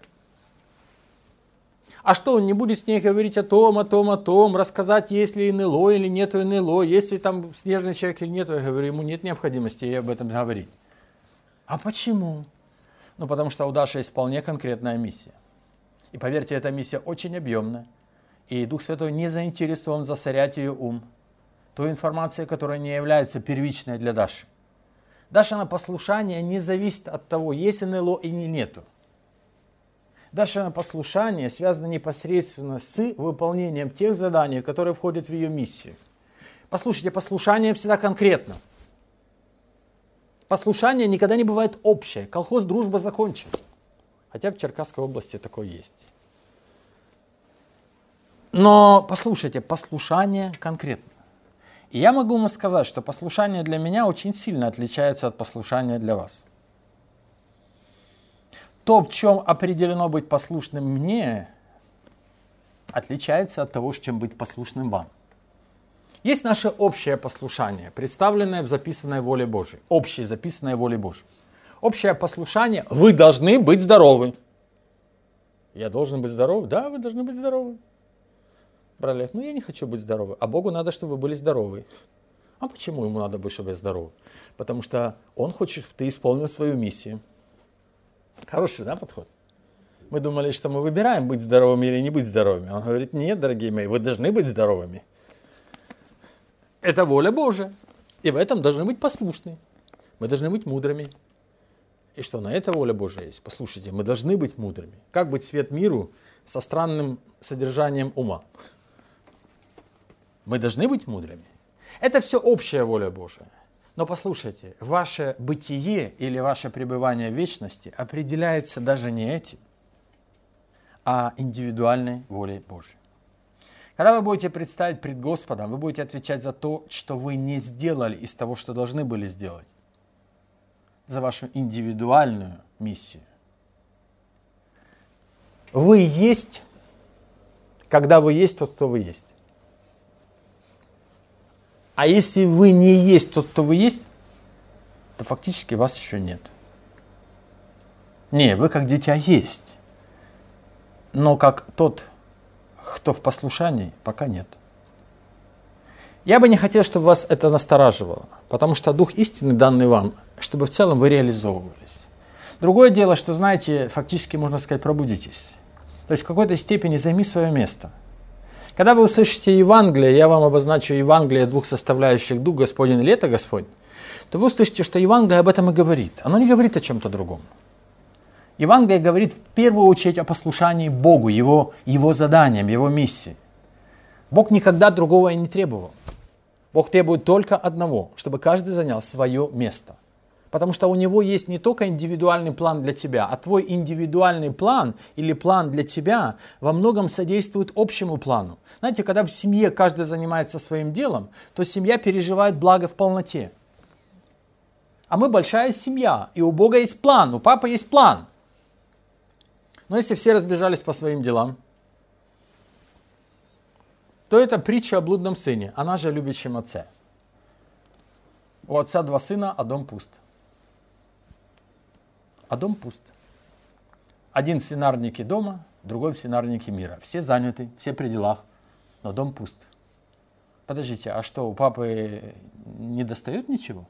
А что, он не будет с ней говорить о том, о том, о том, рассказать, есть ли эн эл о или нет эн эл о, есть ли там снежный человек или нет, я говорю, ему нет необходимости ей об этом говорить. А почему? Ну, потому что у Даши есть вполне конкретная миссия. И поверьте, эта миссия очень объемная. И Дух Святой не заинтересован засорять ее ум той информацией, которая не является первичной для Даши. Дашина послушание не зависит от того, есть эн эл о или нету. Дашина послушание связано непосредственно с выполнением тех заданий, которые входят в ее миссию. Послушайте, послушание всегда конкретно. Послушание никогда не бывает общее. Колхоз «Дружба» закончен. Хотя в Черкасской области такое есть. Но послушайте, послушание конкретно. И я могу вам сказать, что послушание для меня очень сильно отличается от послушания для вас. То, в чем определено быть послушным мне, отличается от того, чем быть послушным вам. Есть наше общее послушание, представленное в записанной воле Божией. Общее записанное в воле Божией. Общее послушание. Вы должны быть здоровы. Я должен быть здоров? Да, вы должны быть здоровы. Брат Лев, ну я не хочу быть здоровым. А Богу надо, чтобы вы были здоровы. А почему ему надо быть, чтобы я здоров? Потому что он хочет, чтобы ты исполнил свою миссию. Хороший, да, подход? Мы думали, что мы выбираем быть здоровыми или не быть здоровыми. Он говорит, нет, дорогие мои, вы должны быть здоровыми. Это воля Божия. И в этом должны быть послушны. Мы должны быть мудрыми. И что, на это воля Божия есть? Послушайте, мы должны быть мудрыми. Как быть свет миру со странным содержанием ума? Мы должны быть мудрыми. Это все общая воля Божия. Но послушайте, ваше бытие или ваше пребывание в вечности определяется даже не этим, а индивидуальной волей Божьей. Когда вы будете предстать пред Господом, вы будете отвечать за то, что вы не сделали из того, что должны были сделать, за вашу индивидуальную миссию. Вы есть, когда вы есть тот, кто вы есть. А если вы не есть тот, кто вы есть, то фактически вас еще нет. Не, вы как дитя есть. Но как тот, кто в послушании, пока нет. Я бы не хотел, чтобы вас это настораживало, потому что Дух истины, данный вам, чтобы в целом вы реализовывались. Другое дело, что, знаете, фактически, можно сказать, пробудитесь. То есть в какой-то степени займи свое место. Когда вы услышите Евангелие, я вам обозначу Евангелие двух составляющих: Дух Господень и лето Господь, то вы услышите, что Евангелие об этом и говорит. Оно не говорит о чем-то другом. Евангелие говорит в первую очередь о послушании Богу, Его, его заданиям, Его миссии. Бог никогда другого и не требовал. Бог требует только одного, чтобы каждый занял свое место. Потому что у Него есть не только индивидуальный план для тебя, а твой индивидуальный план или план для тебя во многом содействует общему плану. Знаете, когда в семье каждый занимается своим делом, то семья переживает благо в полноте. А мы большая семья, и у Бога есть план, у Папы есть план. Но если все разбежались по своим делам, то это притча о блудном сыне, она же о любящем отце. У отца два сына, а дом пуст. А дом пуст. Один в свинарнике дома, другой в свинарнике мира. Все заняты, все при делах, но дом пуст. Подождите, а что, у папы не достает ничего?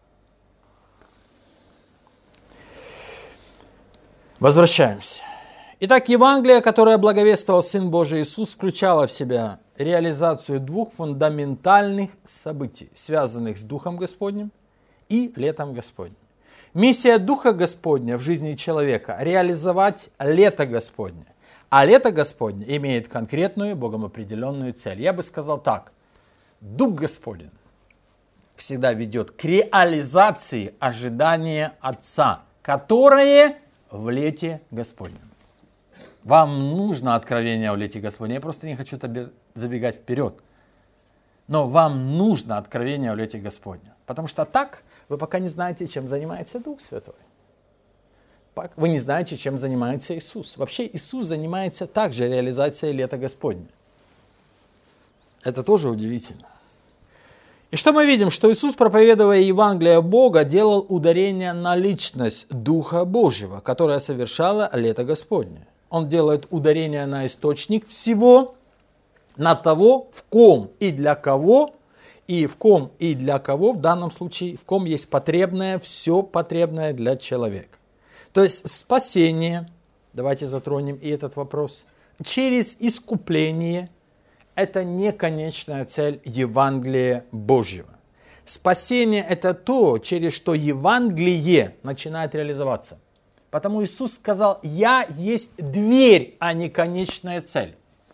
Возвращаемся. Итак, Евангелие, которое благовествовал Сын Божий Иисус, включало в себя реализацию двух фундаментальных событий, связанных с Духом Господним и летом Господним. Миссия Духа Господня в жизни человека – реализовать лето Господне. А лето Господне имеет конкретную, Богом определенную цель. Я бы сказал так. Дух Господень всегда ведет к реализации ожидания Отца, которое в лете Господнем. Вам нужно откровение о лете Господне. Я просто не хочу забегать вперед. Но вам нужно откровение о лете Господне. Потому что так вы пока не знаете, чем занимается Дух Святой. Вы не знаете, чем занимается Иисус. Вообще Иисус занимается также реализацией лета Господня. Это тоже удивительно. И что мы видим? Что Иисус, проповедуя Евангелие Бога, делал ударение на личность Духа Божьего, которая совершала лето Господне. Он делает ударение на источник всего, на того, в ком и для кого, и в ком и для кого, в данном случае, в ком есть потребное, все потребное для человека. То есть спасение, давайте затронем и этот вопрос, через искупление – это не конечная цель Евангелия Божьего. Спасение – это то, через что Евангелие начинает реализоваться. Потому Иисус сказал: «Я есть дверь, а не конечная цель».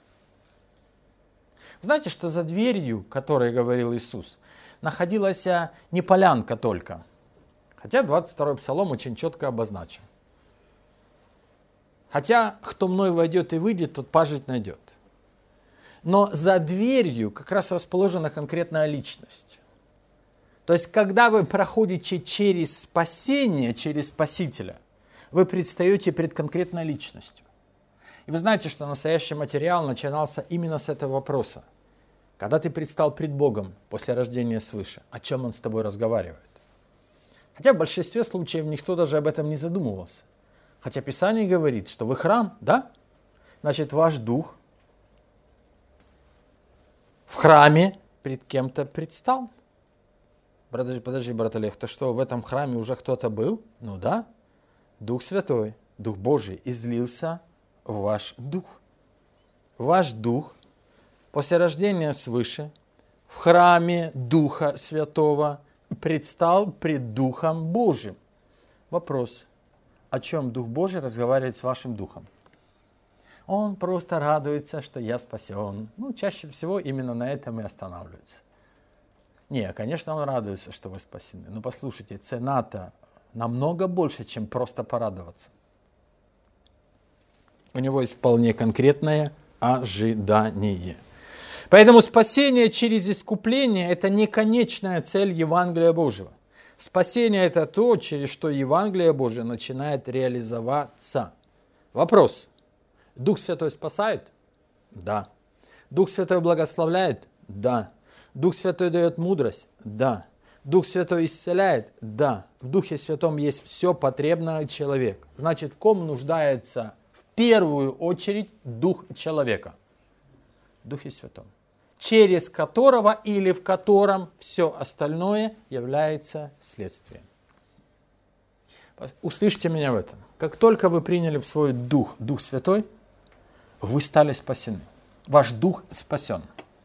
Знаете, что за дверью, о которой говорил Иисус, находилась не полянка только. Хотя двадцать второй Псалом очень четко обозначен. Хотя, кто мной войдет и выйдет, тот пажить найдет. Но за дверью как раз расположена конкретная личность. То есть, когда вы проходите через спасение, через Спасителя, вы предстаете пред конкретной личностью. И вы знаете, что настоящий материал начинался именно с этого вопроса. Когда ты предстал пред Богом после рождения свыше, о чем Он с тобой разговаривает? Хотя в большинстве случаев никто даже об этом не задумывался. Хотя Писание говорит, что вы храм, да? Значит, ваш дух в храме пред кем-то предстал. Подожди, подожди, брат Олег, то что, в этом храме уже кто-то был? Ну да. Дух Святой, Дух Божий излился в ваш дух. Ваш дух после рождения свыше в храме Духа Святого предстал пред Духом Божьим. Вопрос: о чем Дух Божий разговаривает с вашим духом? Он просто радуется, что я спасен. Ну, чаще всего именно на этом и останавливается. Не, конечно, он радуется, что вы спасены. Но послушайте, цена-то намного больше, чем просто порадоваться. У него есть вполне конкретное ожидание. Поэтому спасение через искупление – это не конечная цель Евангелия Божьего. Спасение – это то, через что Евангелие Божие начинает реализоваться. Вопрос. Дух Святой спасает? Да. Дух Святой благословляет? Да. Дух Святой дает мудрость? Да. Дух Святой исцеляет? Да. В Духе Святом есть все потребное человек. Значит, в ком нуждается в первую очередь Дух человека? В Духе Святом. Через которого или в котором все остальное является следствием. Услышьте меня в этом. Как только вы приняли в свой Дух, Дух Святой, вы стали спасены. Ваш Дух спасен.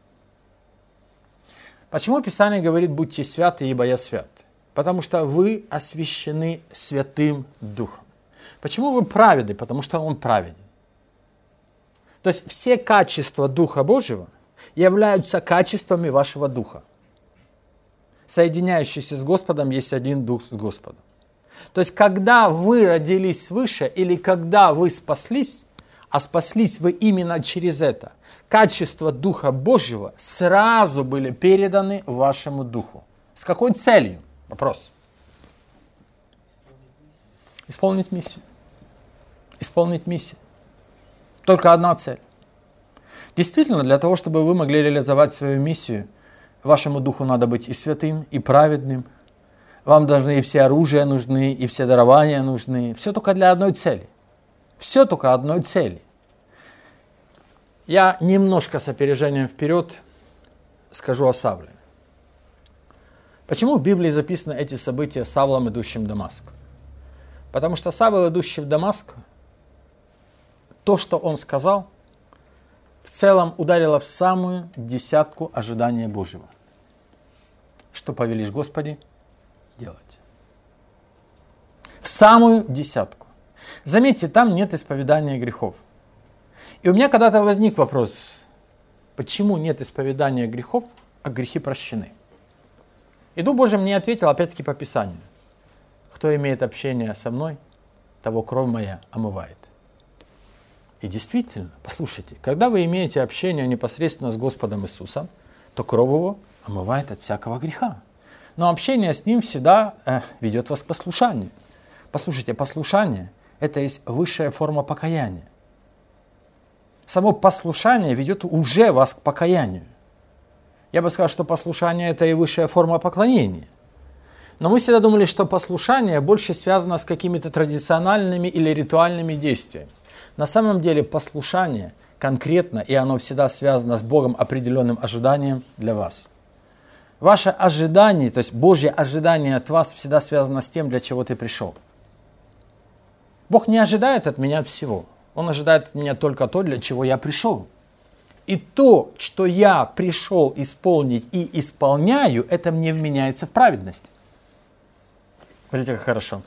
Почему Писание говорит, будьте святы, ибо я свят? Потому что вы освящены Святым Духом. Почему вы праведны? Потому что Он праведен. То есть все качества Духа Божьего являются качествами вашего Духа. Соединяющийся с Господом есть один Дух с Господом. То есть когда вы родились свыше или когда вы спаслись, а спаслись вы именно через это, качества Духа Божьего сразу были переданы вашему Духу. С какой целью? Вопрос. Исполнить миссию. Исполнить миссию. Только одна цель. Действительно, для того, чтобы вы могли реализовать свою миссию, вашему Духу надо быть и святым, и праведным. Вам должны и все оружия нужны, и все дарования нужны. Все только для одной цели. Все только одной цели. Я немножко с опережением вперед скажу о Савле. Почему в Библии записаны эти события с Савлом, идущим в Дамаск? Потому что Савл, идущий в Дамаск, то, что он сказал, в целом ударило в самую десятку ожидания Божьего. Что повелишь, Господи, делать? В самую десятку. Заметьте, там нет исповедания грехов. И у меня когда-то возник вопрос, почему нет исповедания грехов, а грехи прощены? И Дух Божий мне ответил, опять-таки по Писанию. Кто имеет общение со мной, того кровь моя омывает. И действительно, послушайте, когда вы имеете общение непосредственно с Господом Иисусом, то кровь его омывает от всякого греха. Но общение с Ним всегда э, ведет вас к послушанию. Послушайте, послушание – это есть высшая форма покаяния. Само послушание ведет уже вас к покаянию. Я бы сказал, что послушание – это и высшая форма поклонения. Но мы всегда думали, что послушание больше связано с какими-то традициональными или ритуальными действиями. На самом деле послушание конкретно, и оно всегда связано с Богом определенным ожиданием для вас. Ваше ожидание, то есть Божье ожидание от вас всегда связано с тем, для чего ты пришел. Бог не ожидает от меня всего. Он ожидает от меня только то, для чего я пришел. И то, что я пришел исполнить и исполняю, это мне вменяется в праведность. Смотрите, как хорошо.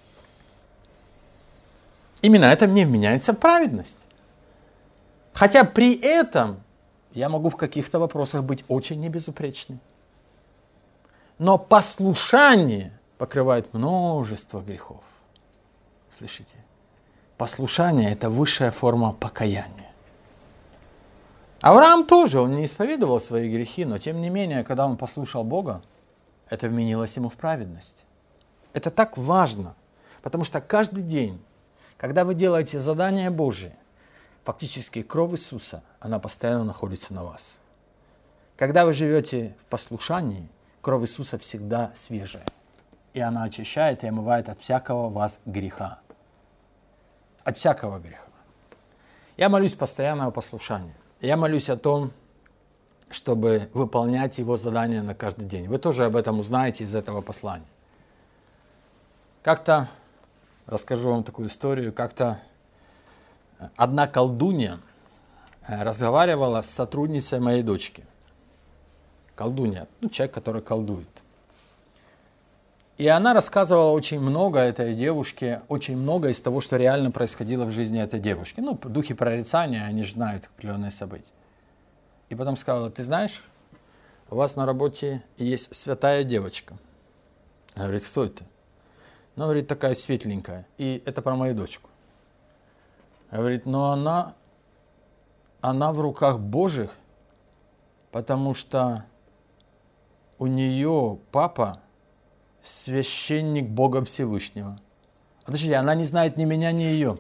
Именно это мне вменяется в праведность. Хотя при этом я могу в каких-то вопросах быть очень небезупречным. Но послушание покрывает множество грехов. Слышите? Послушание – это высшая форма покаяния. Авраам тоже, он не исповедовал свои грехи, но тем не менее, когда он послушал Бога, это вменилось ему в праведность. Это так важно, потому что каждый день, когда вы делаете задание Божие, фактически кровь Иисуса, она постоянно находится на вас. Когда вы живете в послушании, кровь Иисуса всегда свежая. И она очищает и омывает от всякого вас греха. От всякого греха. Я молюсь постоянного послушания. Я молюсь о том, чтобы выполнять Его задания на каждый день. Вы тоже об этом узнаете из этого послания. Как-то, расскажу вам такую историю, как-то одна колдунья разговаривала с сотрудницей моей дочки. Колдунья, ну человек, который колдует. И она рассказывала очень много этой девушке, очень много из того, что реально происходило в жизни этой девушки. Ну, духи прорицания, они же знают определенные события. И потом сказала: ты знаешь, у вас на работе есть святая девочка. Она говорит: кто это? Она говорит: такая светленькая. И это про мою дочку. Она говорит: но она, она в руках Божьих, потому что у нее папа священник Бога Всевышнего. Подождите, она не знает ни меня, ни ее.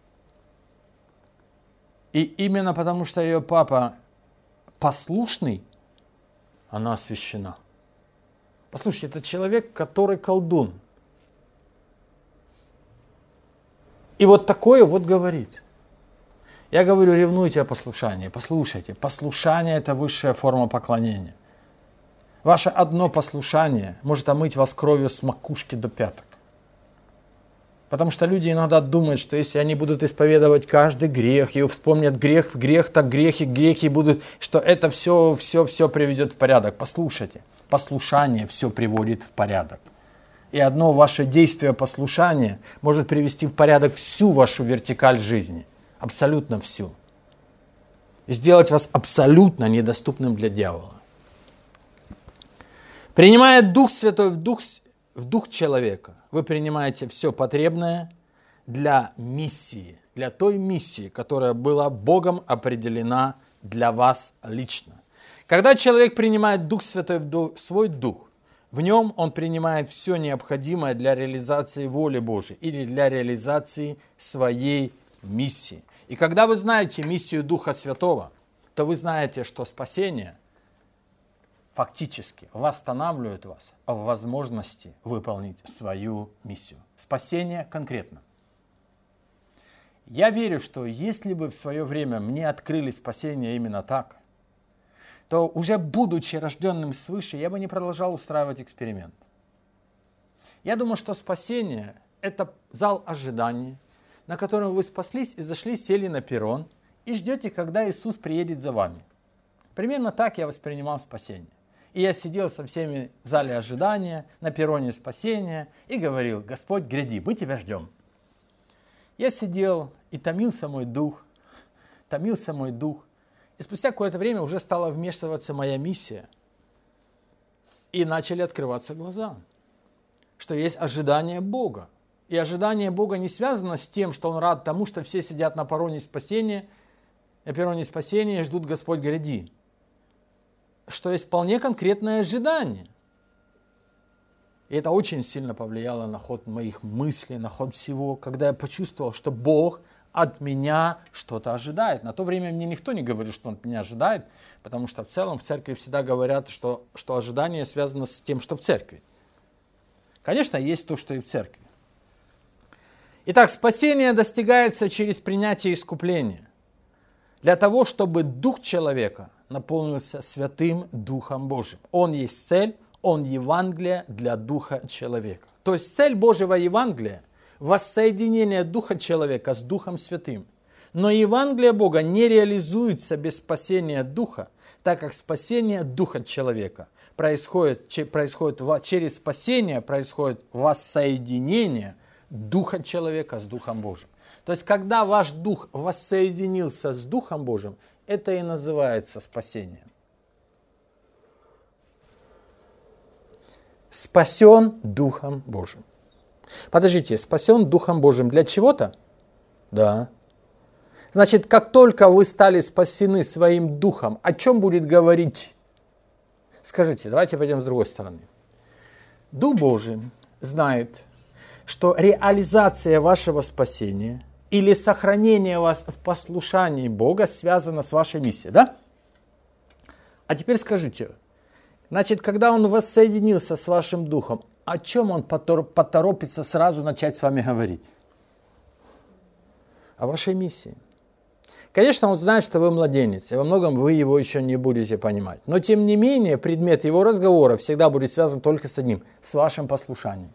И именно потому, что ее папа послушный, она освящена. Послушайте, это человек, который колдун. И вот такое вот говорит. Я говорю: ревнуйте о послушании. Послушайте, послушание – это высшая форма поклонения. Ваше одно послушание может омыть вас кровью с макушки до пяток. Потому что люди иногда думают, что если они будут исповедовать каждый грех, и вспомнят грех, грех, так грехи, грехи будут, что это все, все, все приведет в порядок. Послушайте, послушание все приводит в порядок. И одно ваше действие послушания может привести в порядок всю вашу вертикаль жизни. Абсолютно всю. И сделать вас абсолютно недоступным для дьявола. Принимая Дух Святой в дух, в дух человека, вы принимаете все потребное для миссии, для той миссии, которая была Богом определена для вас лично. Когда человек принимает Дух Святой в дух, свой дух, в нем он принимает все необходимое для реализации воли Божьей или для реализации своей миссии. И когда вы знаете миссию Духа Святого, то вы знаете, что спасение фактически восстанавливает вас в возможности выполнить свою миссию. Спасение конкретно. Я верю, что если бы в свое время мне открыли спасение именно так, то уже будучи рожденным свыше, я бы не продолжал устраивать эксперимент. Я думаю, что спасение – это зал ожидания, на котором вы спаслись и зашли, сели на перрон и ждете, когда Иисус приедет за вами. Примерно так я воспринимал спасение. И я сидел со всеми в зале ожидания, на перроне спасения и говорил: Господь, гряди, мы тебя ждем. Я сидел, и томился мой дух, томился мой дух. И спустя какое-то время уже стала вмешиваться моя миссия. И начали открываться глаза, что есть ожидание Бога. И ожидание Бога не связано с тем, что Он рад тому, что все сидят на перроне спасения, на перроне спасения и ждут: Господь, гряди. Что есть вполне конкретное ожидание. И это очень сильно повлияло на ход моих мыслей, на ход всего, когда я почувствовал, что Бог от меня что-то ожидает. На то время мне никто не говорил, что Он от меня ожидает, потому что в целом в церкви всегда говорят, что, что ожидание связано с тем, что в церкви. Конечно, есть то, что и в церкви. Итак, спасение достигается через принятие искупления. Для того, чтобы дух человека наполнился Святым Духом Божьим. Он есть цель, он Евангелие для духа человека. То есть цель Божьего Евангелия – воссоединение духа человека с Духом Святым. Но Евангелие Бога не реализуется без спасения духа, так как спасение духа человека происходит, происходит через спасение, происходит воссоединение духа человека с Духом Божьим. То есть, когда ваш дух воссоединился с Духом Божьим, это и называется спасением. Спасен Духом Божьим. Подождите, спасен Духом Божьим для чего-то? Да. Значит, как только вы стали спасены своим Духом, о чем будет говорить? Скажите, давайте пойдем с другой стороны. Дух Божий знает, что реализация вашего спасения или сохранение вас в послушании Бога связано с вашей миссией, да? А теперь скажите, значит, когда Он воссоединился с вашим духом, о чем Он поторопится сразу начать с вами говорить? О вашей миссии. Конечно, Он знает, что вы младенец, и во многом вы Его еще не будете понимать. Но, тем не менее, предмет Его разговора всегда будет связан только с одним, с вашим послушанием.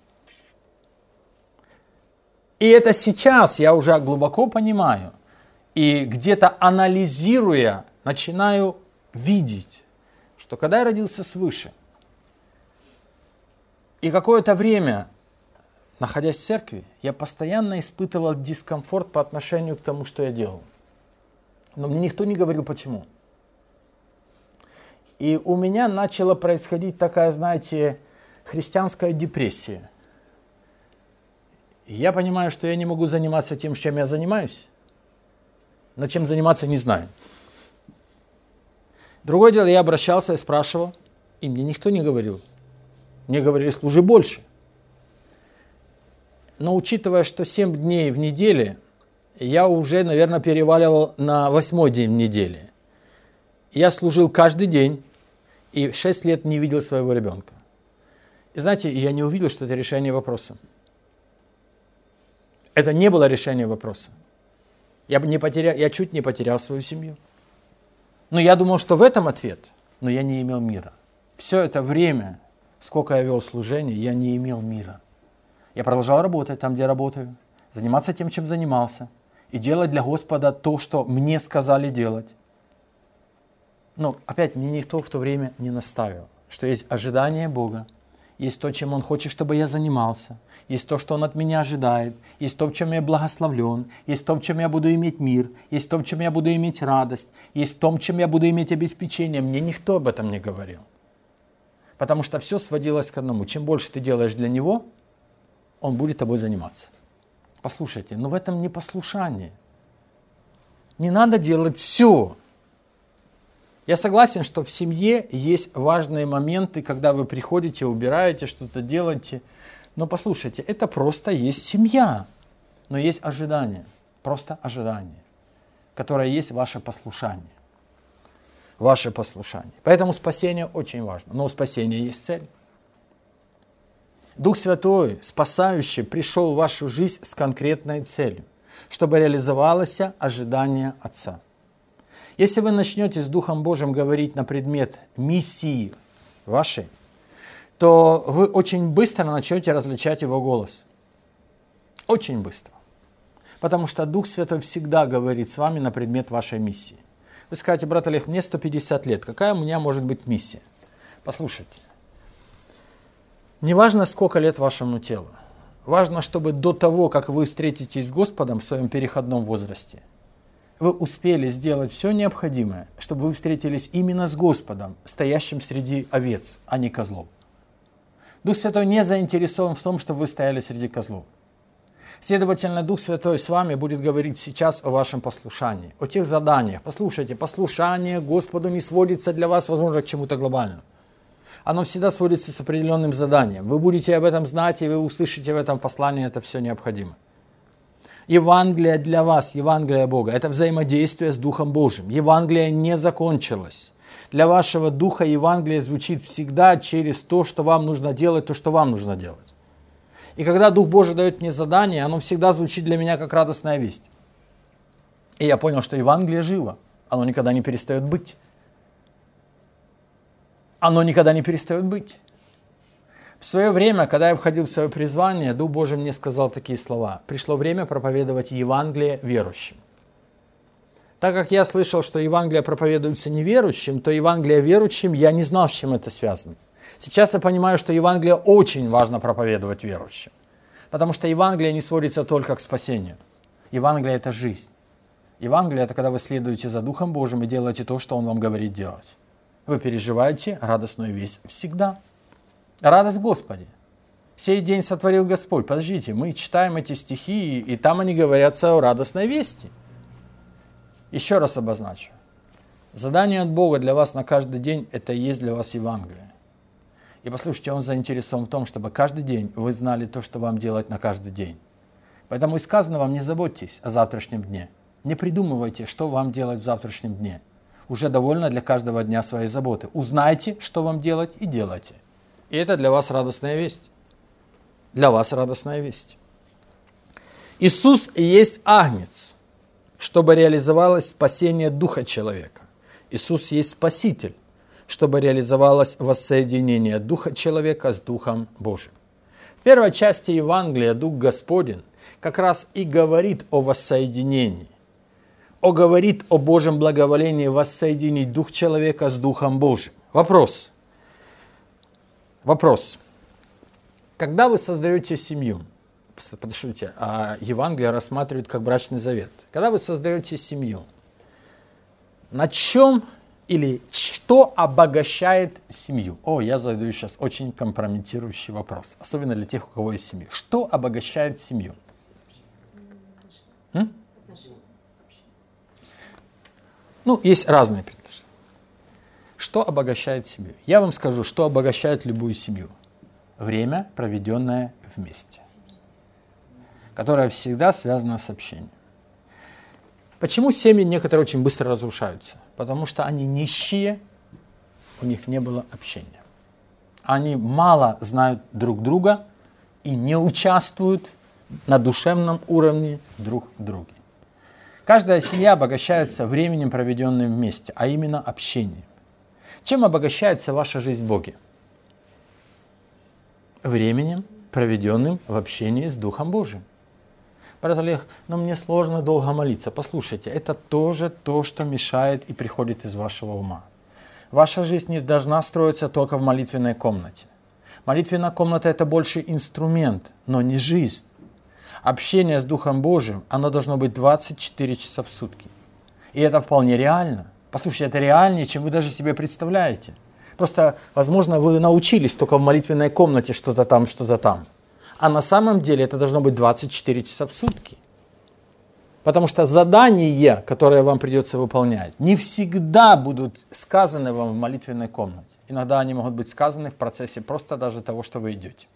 И это сейчас я уже глубоко понимаю, и где-то анализируя, начинаю видеть, что когда я родился свыше, И какое-то время, находясь в церкви, я постоянно испытывал дискомфорт по отношению к тому, что я делал. Но мне никто не говорил, почему. И у меня начала происходить такая, знаете, христианская депрессия. Я понимаю, что я не могу заниматься тем, чем я занимаюсь, но чем заниматься не знаю. Другое дело, я обращался и спрашивал, и мне никто не говорил. Мне говорили, служи больше. Но учитывая, что семь дней в неделе, я уже, наверное, переваливал на восьмой день в неделе. Я служил каждый день и шесть лет не видел своего ребенка. И знаете, я не увидел, что это решение вопроса. Это не было решение вопроса. Я, бы не потерял, я чуть не потерял свою семью. Но я думал, что в этом ответ, но я не имел мира. Все это время, сколько я вел служение, я не имел мира. Я продолжал работать там, где работаю, заниматься тем, чем занимался, и делать для Господа то, что мне сказали делать. Но опять мне никто в то время не наставил, что есть ожидание Бога, есть то, чем Он хочет, чтобы я занимался, есть то, что Он от меня ожидает, есть то, в чем я благословлен, есть то, в чем я буду иметь мир, есть то, в чем я буду иметь радость, есть то, в чем я буду иметь обеспечение. Мне никто об этом не говорил. Потому что все сводилось к одному. Чем больше ты делаешь для Него, Он будет тобой заниматься. Послушайте, но в этом не послушание. Не надо делать все. Я согласен, что в семье есть важные моменты, когда вы приходите, убираете, что-то делаете. Но послушайте, это просто есть семья. Но есть ожидание, просто ожидание, которое есть ваше послушание. Ваше послушание. Поэтому спасение очень важно. Но у спасения есть цель. Дух Святой, спасающий, пришел в вашу жизнь с конкретной целью, чтобы реализовалось ожидание Отца. Если вы начнете с Духом Божьим говорить на предмет миссии вашей, то вы очень быстро начнете различать Его голос. Очень быстро. Потому что Дух Святой всегда говорит с вами на предмет вашей миссии. Вы скажете, брат Олег, мне сто пятьдесят лет, какая у меня может быть миссия? Послушайте. Не важно, сколько лет вашему телу. Важно, чтобы до того, как вы встретитесь с Господом в своем переходном возрасте, вы успели сделать все необходимое, чтобы вы встретились именно с Господом, стоящим среди овец, а не козлов. Дух Святой не заинтересован в том, чтобы вы стояли среди козлов. Следовательно, Дух Святой с вами будет говорить сейчас о вашем послушании, о тех заданиях. Послушайте, послушание Господу не сводится для вас, возможно, к чему-то глобальному. Оно всегда сводится с определенным заданием. Вы будете об этом знать, и вы услышите в этом послании, это все необходимо. Евангелие для вас, Евангелие Бога, это взаимодействие с Духом Божьим. Евангелие не закончилось. Для вашего духа Евангелие звучит всегда через то, что вам нужно делать, то, что вам нужно делать. И когда Дух Божий дает мне задание, оно всегда звучит для меня как радостная весть. И я понял, что Евангелие живо, оно никогда не перестает быть. Оно никогда не перестает быть. В свое время, когда я входил в свое призвание, Дух Божий мне сказал такие слова. Пришло время проповедовать Евангелие верующим. Так как я слышал, что Евангелие проповедуется неверующим, то Евангелие верующим я не знал, с чем это связано. Сейчас я понимаю, что Евангелие очень важно проповедовать верующим. Потому что Евангелие не сводится только к спасению. Евангелие – это жизнь. Евангелие – это когда вы следуете за Духом Божьим и делаете то, что Он вам говорит делать. Вы переживаете радостную весть всегда. Радость в Господе. Сей день сотворил Господь. Подождите, мы читаем эти стихи, и там они говорятся о радостной вести. Еще раз обозначу. Задание от Бога для вас на каждый день – это и есть для вас Евангелие. И послушайте, Он заинтересован в том, чтобы каждый день вы знали то, что вам делать на каждый день. Поэтому и сказано вам, не заботьтесь о завтрашнем дне. Не придумывайте, что вам делать в завтрашнем дне. Уже довольно для каждого дня своей заботы. Узнайте, что вам делать, и делайте. И это для вас радостная весть. Для вас радостная весть. Иисус есть агнец, чтобы реализовалось спасение духа человека. Иисус есть Спаситель, чтобы реализовалось воссоединение духа человека с Духом Божьим. В первой части Евангелия Дух Господень как раз и говорит о воссоединении. Он говорит о Божьем благоволении воссоединить дух человека с Духом Божьим. Вопрос. Вопрос. Когда вы создаете семью, подождите, а Евангелие рассматривает как брачный завет. Когда вы создаете семью, на чем или что обогащает семью? О, я задаю сейчас очень компрометирующий вопрос, особенно для тех, у кого есть семья. Что обогащает семью? М? Ну, есть разные предложения. Что обогащает семью? Я вам скажу, что обогащает любую семью. Время, проведенное вместе, которое всегда связано с общением. Почему семьи некоторые очень быстро разрушаются? Потому что они нищие, у них не было общения. Они мало знают друг друга и не участвуют на душевном уровне друг в друге. Каждая семья обогащается временем, проведенным вместе, а именно общением. Чем обогащается ваша жизнь в Боге? Временем, проведенным в общении с Духом Божиим. Брат Олег, но мне сложно долго молиться. Послушайте, это тоже то, что мешает и приходит из вашего ума. Ваша жизнь не должна строиться только в молитвенной комнате. Молитвенная комната – это больше инструмент, но не жизнь. Общение с Духом Божиим, оно должно быть двадцать четыре часа в сутки. И это вполне реально. Послушайте, это реальнее, чем вы даже себе представляете. Просто, возможно, вы научились только в молитвенной комнате что-то там, что-то там. А на самом деле это должно быть двадцать четыре часа в сутки. Потому что задания, которые вам придется выполнять, не всегда будут сказаны вам в молитвенной комнате. Иногда они могут быть сказаны в процессе просто даже того, что вы идете.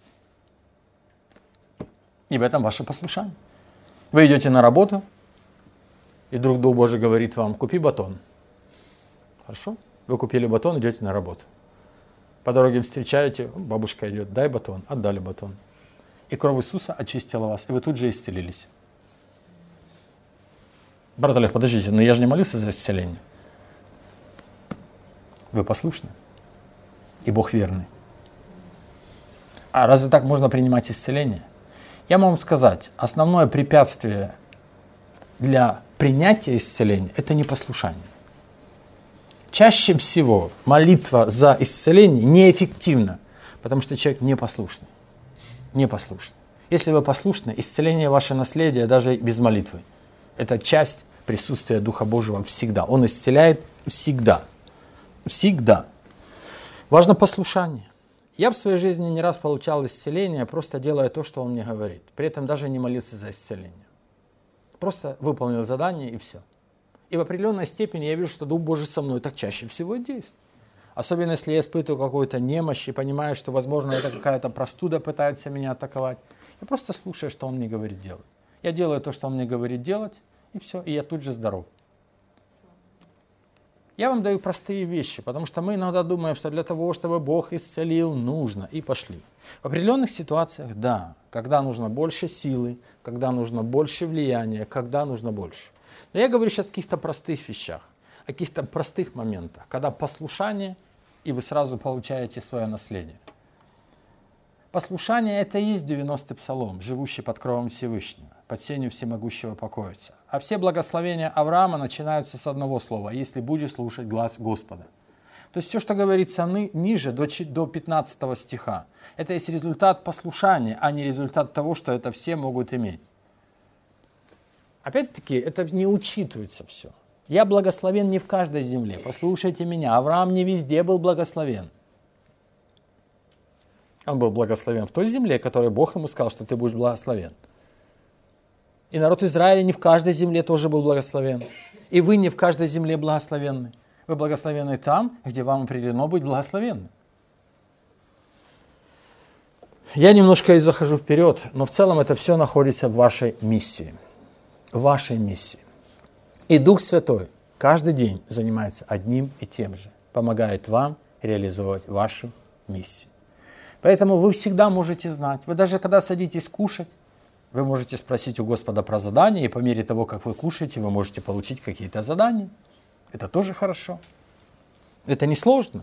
И в этом ваше послушание. Вы идете на работу, и вдруг Дух Божий говорит вам: купи батон. Хорошо? Вы купили батон, идете на работу. По дороге встречаете, бабушка идет, дай батон, отдали батон. И кровь Иисуса очистила вас, и вы тут же исцелились. Брат Олег, подождите, но я же не молился за исцеление. Вы послушны, и Бог верный. А разве так можно принимать исцеление? Я могу вам сказать, основное препятствие для принятия исцеления – это непослушание. Чаще всего молитва за исцеление неэффективна, потому что человек непослушный. Непослушный. Если вы послушны, исцеление – ваше наследие даже без молитвы. Это часть присутствия Духа Божьего всегда. Он исцеляет всегда. Всегда. Важно послушание. Я в своей жизни не раз получал исцеление, просто делая то, что Он мне говорит. При этом даже не молился за исцеление. Просто выполнил задание и все. И в определенной степени я вижу, что Дух Божий со мной так чаще всего действует. Особенно если я испытываю какую-то немощь и понимаю, что, возможно, это какая-то простуда пытается меня атаковать. Я просто слушаю, что Он мне говорит делать. Я делаю то, что Он мне говорит делать, и все, и я тут же здоров. Я вам даю простые вещи, потому что мы иногда думаем, что для того, чтобы Бог исцелил, нужно, и пошли. В определенных ситуациях, да, когда нужно больше силы, когда нужно больше влияния, когда нужно больше. Но я говорю сейчас о каких-то простых вещах, о каких-то простых моментах, когда послушание, и вы сразу получаете свое наследие. Послушание – это и есть девяностый псалом, живущий под кровом Всевышнего, под сенью всемогущего покоится. А все благословения Авраама начинаются с одного слова: «если будешь слушать глас Господа». То есть все, что говорится ни, ниже, до, до пятнадцатого стиха, это есть результат послушания, а не результат того, что это все могут иметь. Опять-таки, это не учитывается все. Я благословен не в каждой земле. Послушайте меня, Авраам не везде был благословен. Он был благословен в той земле, которой Бог ему сказал, что ты будешь благословен. И народ Израиля не в каждой земле тоже был благословен. И вы не в каждой земле благословенны. Вы благословенны там, где вам определено быть благословенным. Я немножко и захожу вперед, но в целом это все находится в вашей миссии. В вашей миссии. И Дух Святой каждый день занимается одним и тем же. Помогает вам реализовать вашу миссию. Поэтому вы всегда можете знать. Вы даже когда садитесь кушать, вы можете спросить у Господа про задания, и по мере того, как вы кушаете, вы можете получить какие-то задания. Это тоже хорошо. Это не сложно.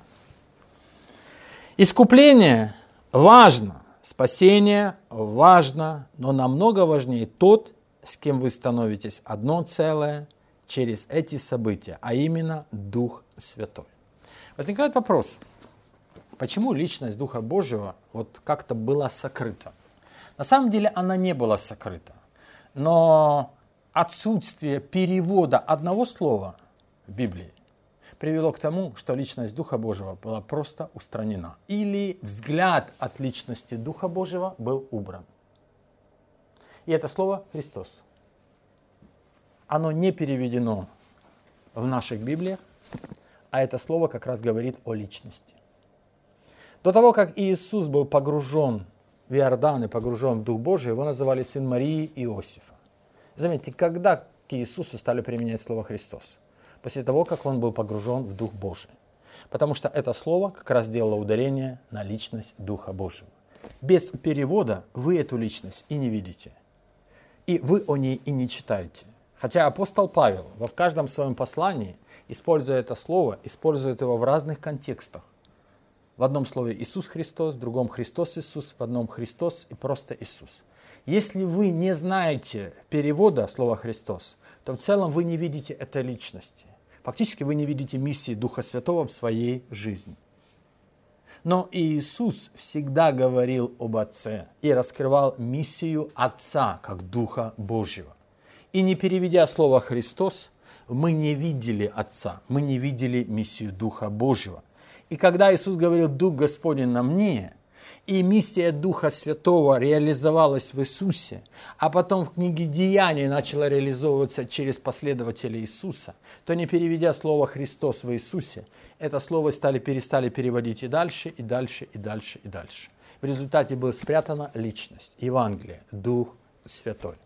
Искупление важно, спасение важно, но намного важнее тот, с кем вы становитесь одно целое через эти события, а именно Дух Святой. Возникает вопрос. почему личность Духа Божьего вот как-то была сокрыта? На самом деле она не была сокрыта, но отсутствие перевода одного слова в Библии привело к тому, что личность Духа Божьего была просто устранена. Или взгляд от личности Духа Божьего был убран. И это слово «Христос». Оно не переведено в наших Библиях, а это слово как раз говорит о личности. До того, как Иисус был погружен в Иордан и погружен в Дух Божий, его называли сын Марии Иосифа. Заметьте, когда к Иисусу стали применять слово «Христос»? После того, как он был погружен в Дух Божий. Потому что это слово как раз делало ударение на личность Духа Божьего. Без перевода вы эту личность и не видите. И вы о ней и не читаете. Хотя апостол Павел в каждом своем послании, используя это слово, использует его в разных контекстах. В одном слове Иисус Христос, в другом Христос Иисус, в одном Христос и просто Иисус. Если вы не знаете перевода слова «Христос», то в целом вы не видите этой личности. Фактически вы не видите миссии Духа Святого в своей жизни. Но Иисус всегда говорил об Отце и раскрывал миссию Отца как Духа Божьего. И не переведя слово «Христос», мы не видели Отца, мы не видели миссию Духа Божьего. И когда Иисус говорил «Дух Господень на мне», и миссия Духа Святого реализовалась в Иисусе, а потом в книге Деяний начала реализовываться через последователей Иисуса, то не переведя слово «Христос» в Иисусе, это слово стали, перестали переводить и дальше, и дальше, и дальше, и дальше. В результате была спрятана личность, Евангелие, Дух Святой.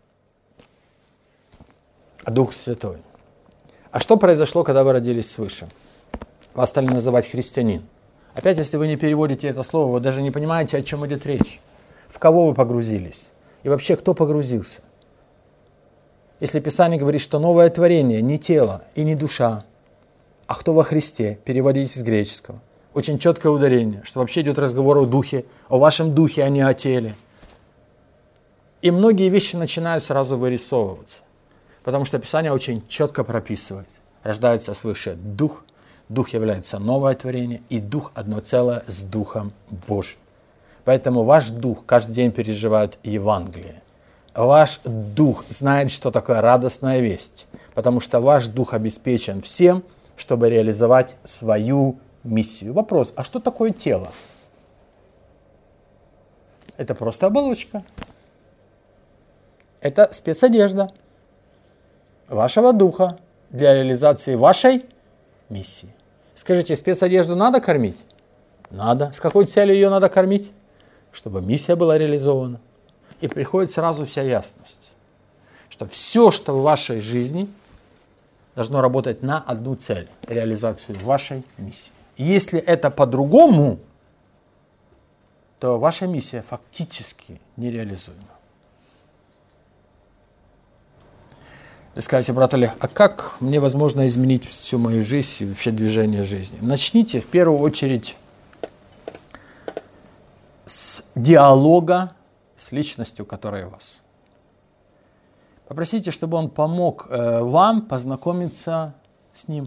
Дух Святой. А что произошло, когда вы родились свыше? Вас стали называть христианин. Опять, если вы не переводите это слово, вы даже не понимаете, о чем идет речь. В кого вы погрузились? И вообще, кто погрузился? Если Писание говорит, что новое творение не тело и не душа, а кто во Христе, переводите с греческого. Очень четкое ударение, что вообще идет разговор о духе, о вашем духе, а не о теле. И многие вещи начинают сразу вырисовываться, потому что Писание очень четко прописывает. Рождается свыше дух, Дух является новое творение, и Дух одно целое с Духом Божьим. Поэтому ваш Дух каждый день переживает Евангелие. Ваш Дух знает, что такое радостная весть, потому что ваш Дух обеспечен всем, чтобы реализовать свою миссию. Вопрос, а что такое тело? Это просто оболочка. Это спецодежда вашего Духа для реализации вашей миссии. Скажите, спецодежду надо кормить? Надо. С какой целью ее надо кормить? Чтобы миссия была реализована. И приходит сразу вся ясность, что все, что в вашей жизни, должно работать на одну цель – реализацию вашей миссии. Если это по-другому, то ваша миссия фактически нереализуема. Вы скажете, брат Олег, а как мне возможно изменить всю мою жизнь и вообще движение жизни? Начните в первую очередь с диалога с личностью, которая у вас. Попросите, чтобы он помог э, вам познакомиться с ним.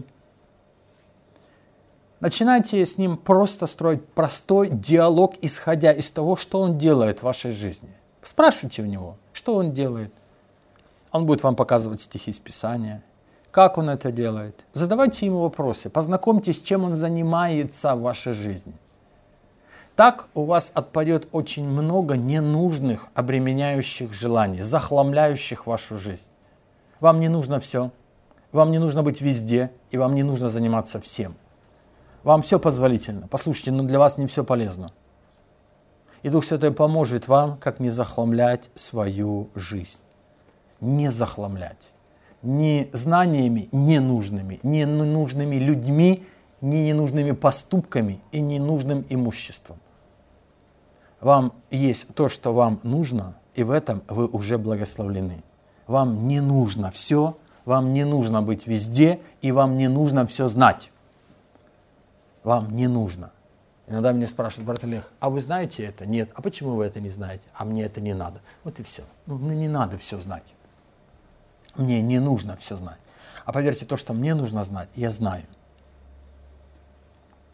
Начинайте с ним просто строить простой диалог, исходя из того, что он делает в вашей жизни. Спрашивайте у него, что он делает. Он будет вам показывать стихи из Писания, как он это делает. Задавайте ему вопросы, познакомьтесь, чем он занимается в вашей жизни. Так у вас отпадет очень много ненужных, обременяющих желаний, захламляющих вашу жизнь. Вам не нужно все, вам не нужно быть везде, и вам не нужно заниматься всем. Вам все позволительно. Послушайте, но для вас не все полезно. И Дух Святой поможет вам, как не захламлять свою жизнь. Не захламлять. Ни знаниями ненужными, ни ненужными людьми, ни ненужными поступками и ненужным имуществом. Вам есть то, что вам нужно, и в этом вы уже благословлены. Вам не нужно все, вам не нужно быть везде, и вам не нужно все знать. Вам не нужно. Иногда меня спрашивают, брат Олег, а вы знаете это? Нет. А почему вы это не знаете? А мне это не надо. Вот и все. Ну, мне не надо все знать. Мне не нужно все знать. А поверьте, то, что мне нужно знать, я знаю.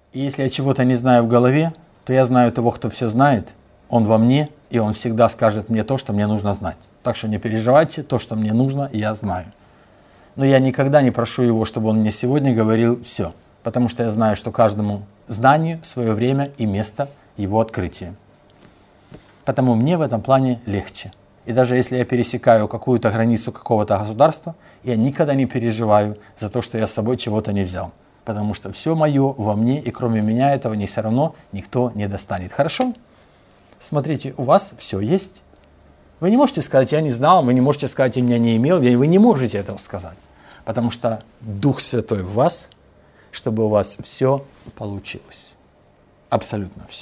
И если я чего-то не знаю в голове, то я знаю того, кто все знает, он во мне, и он всегда скажет мне то, что мне нужно знать. Так что не переживайте, то, что мне нужно, я знаю. Но я никогда не прошу его, чтобы он мне сегодня говорил все, потому что я знаю, что каждому знанию свое время и место его открытия. Потому мне в этом плане легче. И даже если я пересекаю какую-то границу какого-то государства, я никогда не переживаю за то, что я с собой чего-то не взял. Потому что все мое во мне, и кроме меня этого не все равно никто не достанет. Хорошо? Смотрите, у вас все есть. Вы не можете сказать, я не знал, вы не можете сказать, я меня не имел, вы не можете этого сказать. Потому что Дух Святой в вас, чтобы у вас все получилось. Абсолютно все.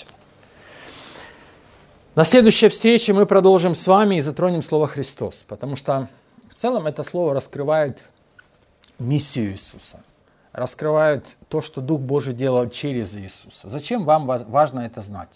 На следующей встрече мы продолжим с вами и затронем слово «Христос», потому что в целом это слово раскрывает миссию Иисуса, раскрывает то, что Дух Божий делал через Иисуса. Зачем вам важно это знать?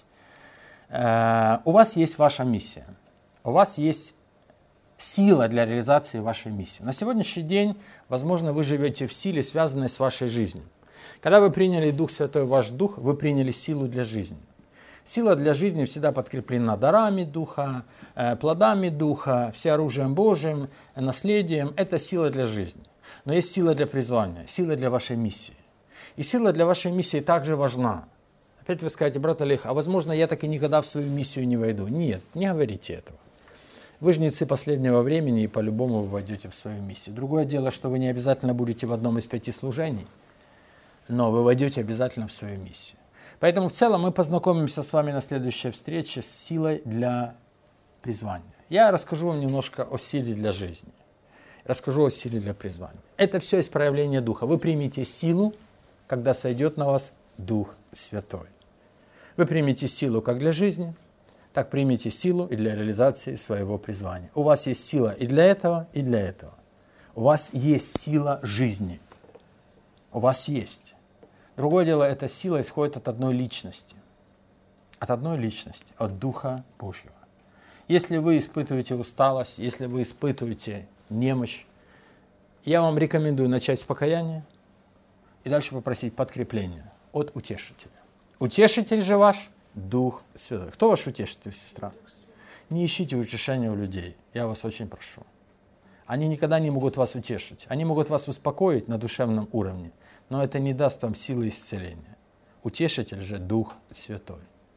У вас есть ваша миссия, у вас есть сила для реализации вашей миссии. На сегодняшний день, возможно, вы живете в силе, связанной с вашей жизнью. Когда вы приняли Дух Святой в ваш дух, вы приняли силу для жизни. Сила для жизни всегда подкреплена дарами Духа, плодами Духа, всеоружием Божьим, наследием. Это сила для жизни. Но есть сила для призвания, сила для вашей миссии. И сила для вашей миссии также важна. Опять вы скажете, брат Олег, а возможно, я так и никогда в свою миссию не войду. Нет, не говорите этого. Вы жнецы последнего времени, и по-любому вы войдете в свою миссию. Другое дело, что вы не обязательно будете в одном из пяти служений, но вы войдете обязательно в свою миссию. Поэтому в целом мы познакомимся с вами на следующей встрече с силой для призвания. Я расскажу вам немножко о силе для жизни. Расскажу о силе для призвания. Это все из проявления Духа. Вы примите силу, когда сойдет на вас Дух Святой. Вы примете силу как для жизни, так примите силу и для реализации своего призвания. У вас есть сила и для этого, и для этого. У вас есть сила жизни. У вас есть. Другое дело, эта сила исходит от одной личности. От одной личности, от Духа Божьего. Если вы испытываете усталость, если вы испытываете немощь, я вам рекомендую начать с покаяния и дальше попросить подкрепления от утешителя. Утешитель же ваш – Дух Святой. Кто ваш утешитель, сестра? Не ищите утешения у людей, я вас очень прошу. Они никогда не могут вас утешить. Они могут вас успокоить на душевном уровне, но это не даст вам силы исцеления. Утешитель же Дух Святой.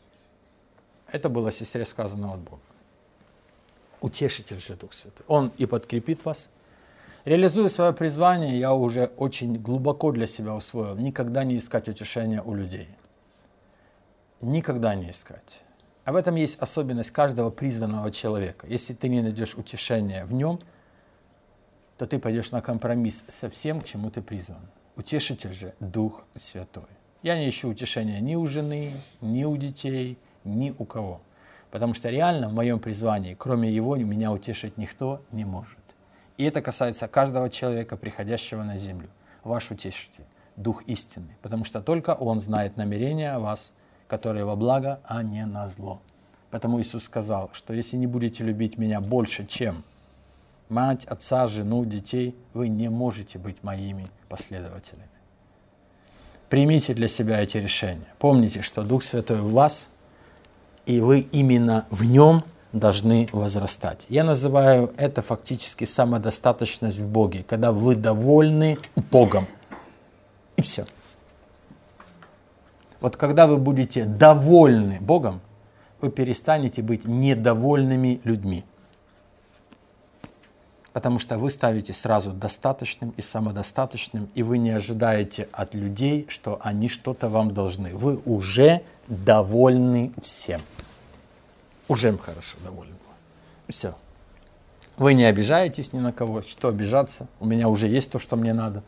Это было сестре сказано от Бога. Утешитель же Дух Святой. Он и подкрепит вас. Реализуя свое призвание, я уже очень глубоко для себя усвоил никогда не искать утешения у людей. Никогда не искать. А в этом есть особенность каждого призванного человека. Если ты не найдешь утешения в нем, то ты пойдешь на компромисс со всем, к чему ты призван. Утешитель же Дух Святой. Я не ищу утешения ни у жены, ни у детей, ни у кого. Потому что реально в моем призвании, кроме Его, меня утешить никто не может. И это касается каждого человека, приходящего на землю. Ваш утешитель, Дух истинный. Потому что только Он знает намерения о вас, которые во благо, а не на зло. Потому Иисус сказал, что если не будете любить Меня больше, чем мать, отца, жену, детей, вы не можете быть моими последователями. Примите для себя эти решения. Помните, что Дух Святой в вас, и вы именно в Нем должны возрастать. Я называю это фактически самодостаточность в Боге, когда вы довольны Богом. И все. Вот когда вы будете довольны Богом, вы перестанете быть недовольными людьми. Потому что вы ставите сразу достаточным и самодостаточным, и вы не ожидаете от людей, что они что-то вам должны. Вы уже довольны всем. Уже им хорошо довольны. Все. Вы не обижаетесь ни на кого. Что обижаться? У меня уже есть то, что мне надо.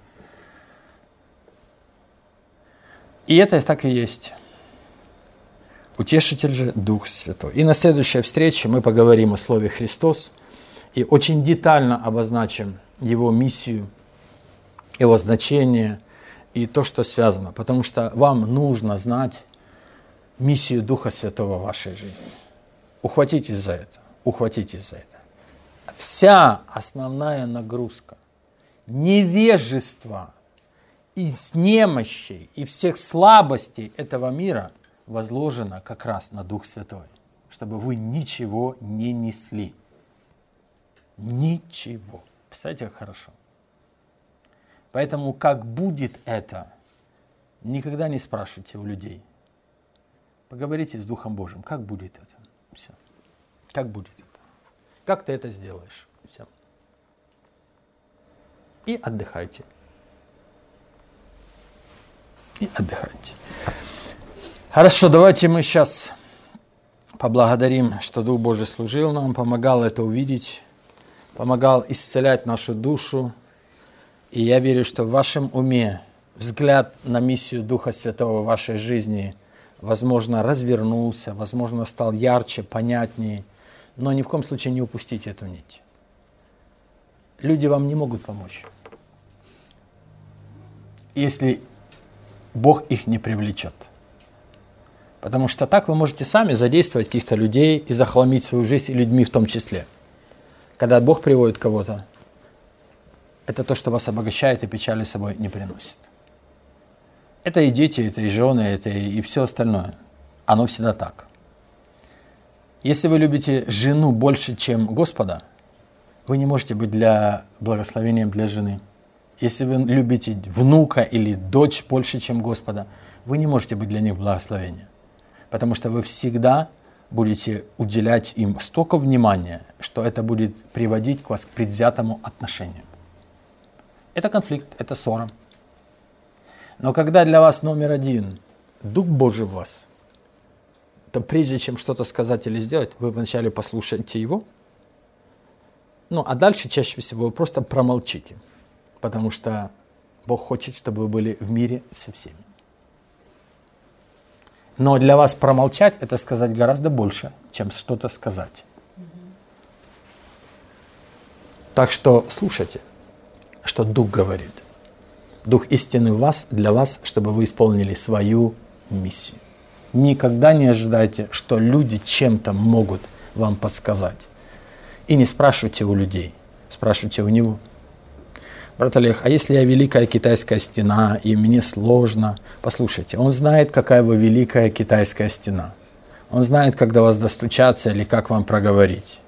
И это так и есть. Утешитель же Дух Святой. И на следующей встрече мы поговорим о слове «Христос» и очень детально обозначим его миссию, его значение и то, что связано. Потому что вам нужно знать миссию Духа Святого в вашей жизни. Ухватитесь за это. Ухватитесь за это. Вся основная нагрузка невежества из немощей и всех слабостей этого мира возложено как раз на Дух Святой, чтобы вы ничего не несли. Ничего. Представляете, как хорошо. Поэтому как будет это, никогда не спрашивайте у людей. Поговорите с Духом Божьим, как будет это. Все. Как будет это. Как ты это сделаешь. Все. И отдыхайте. И отдыхайте. Хорошо, давайте мы сейчас поблагодарим, что Дух Божий служил нам, помогал это увидеть, помогал исцелять нашу душу. И я верю, что в вашем уме взгляд на миссию Духа Святого в вашей жизни, возможно, развернулся, возможно, стал ярче, понятнее, но ни в коем случае не упустите эту нить. Люди вам не могут помочь, если Бог их не привлечет. Потому что так вы можете сами задействовать каких-то людей и захламить свою жизнь, и людьми в том числе. Когда Бог приводит кого-то, это то, что вас обогащает и печали с собой не приносит. Это и дети, это и жены, это и все остальное. Оно всегда так. Если вы любите жену больше, чем Господа, вы не можете быть для благословением для жены. Если вы любите внука или дочь больше, чем Господа, вы не можете быть для них благословением. Потому что вы всегда будете уделять им столько внимания, что это будет приводить к вас к предвзятому отношению. Это конфликт, это ссора. Но когда для вас номер один Дух Божий в вас, то прежде чем что-то сказать или сделать, вы вначале послушайте Его, ну а дальше чаще всего вы просто промолчите, потому что Бог хочет, чтобы вы были в мире со всеми. Но для вас промолчать – это сказать гораздо больше, чем что-то сказать. Так что слушайте, что Дух говорит. Дух истины в вас, для вас, чтобы вы исполнили свою миссию. Никогда не ожидайте, что люди чем-то могут вам подсказать. И не спрашивайте у людей, спрашивайте у Него. Брат Олег, а если я великая китайская стена, и мне сложно? Послушайте, Он знает, какая вы великая китайская стена. Он знает, как до вас достучаться или как вам проговорить.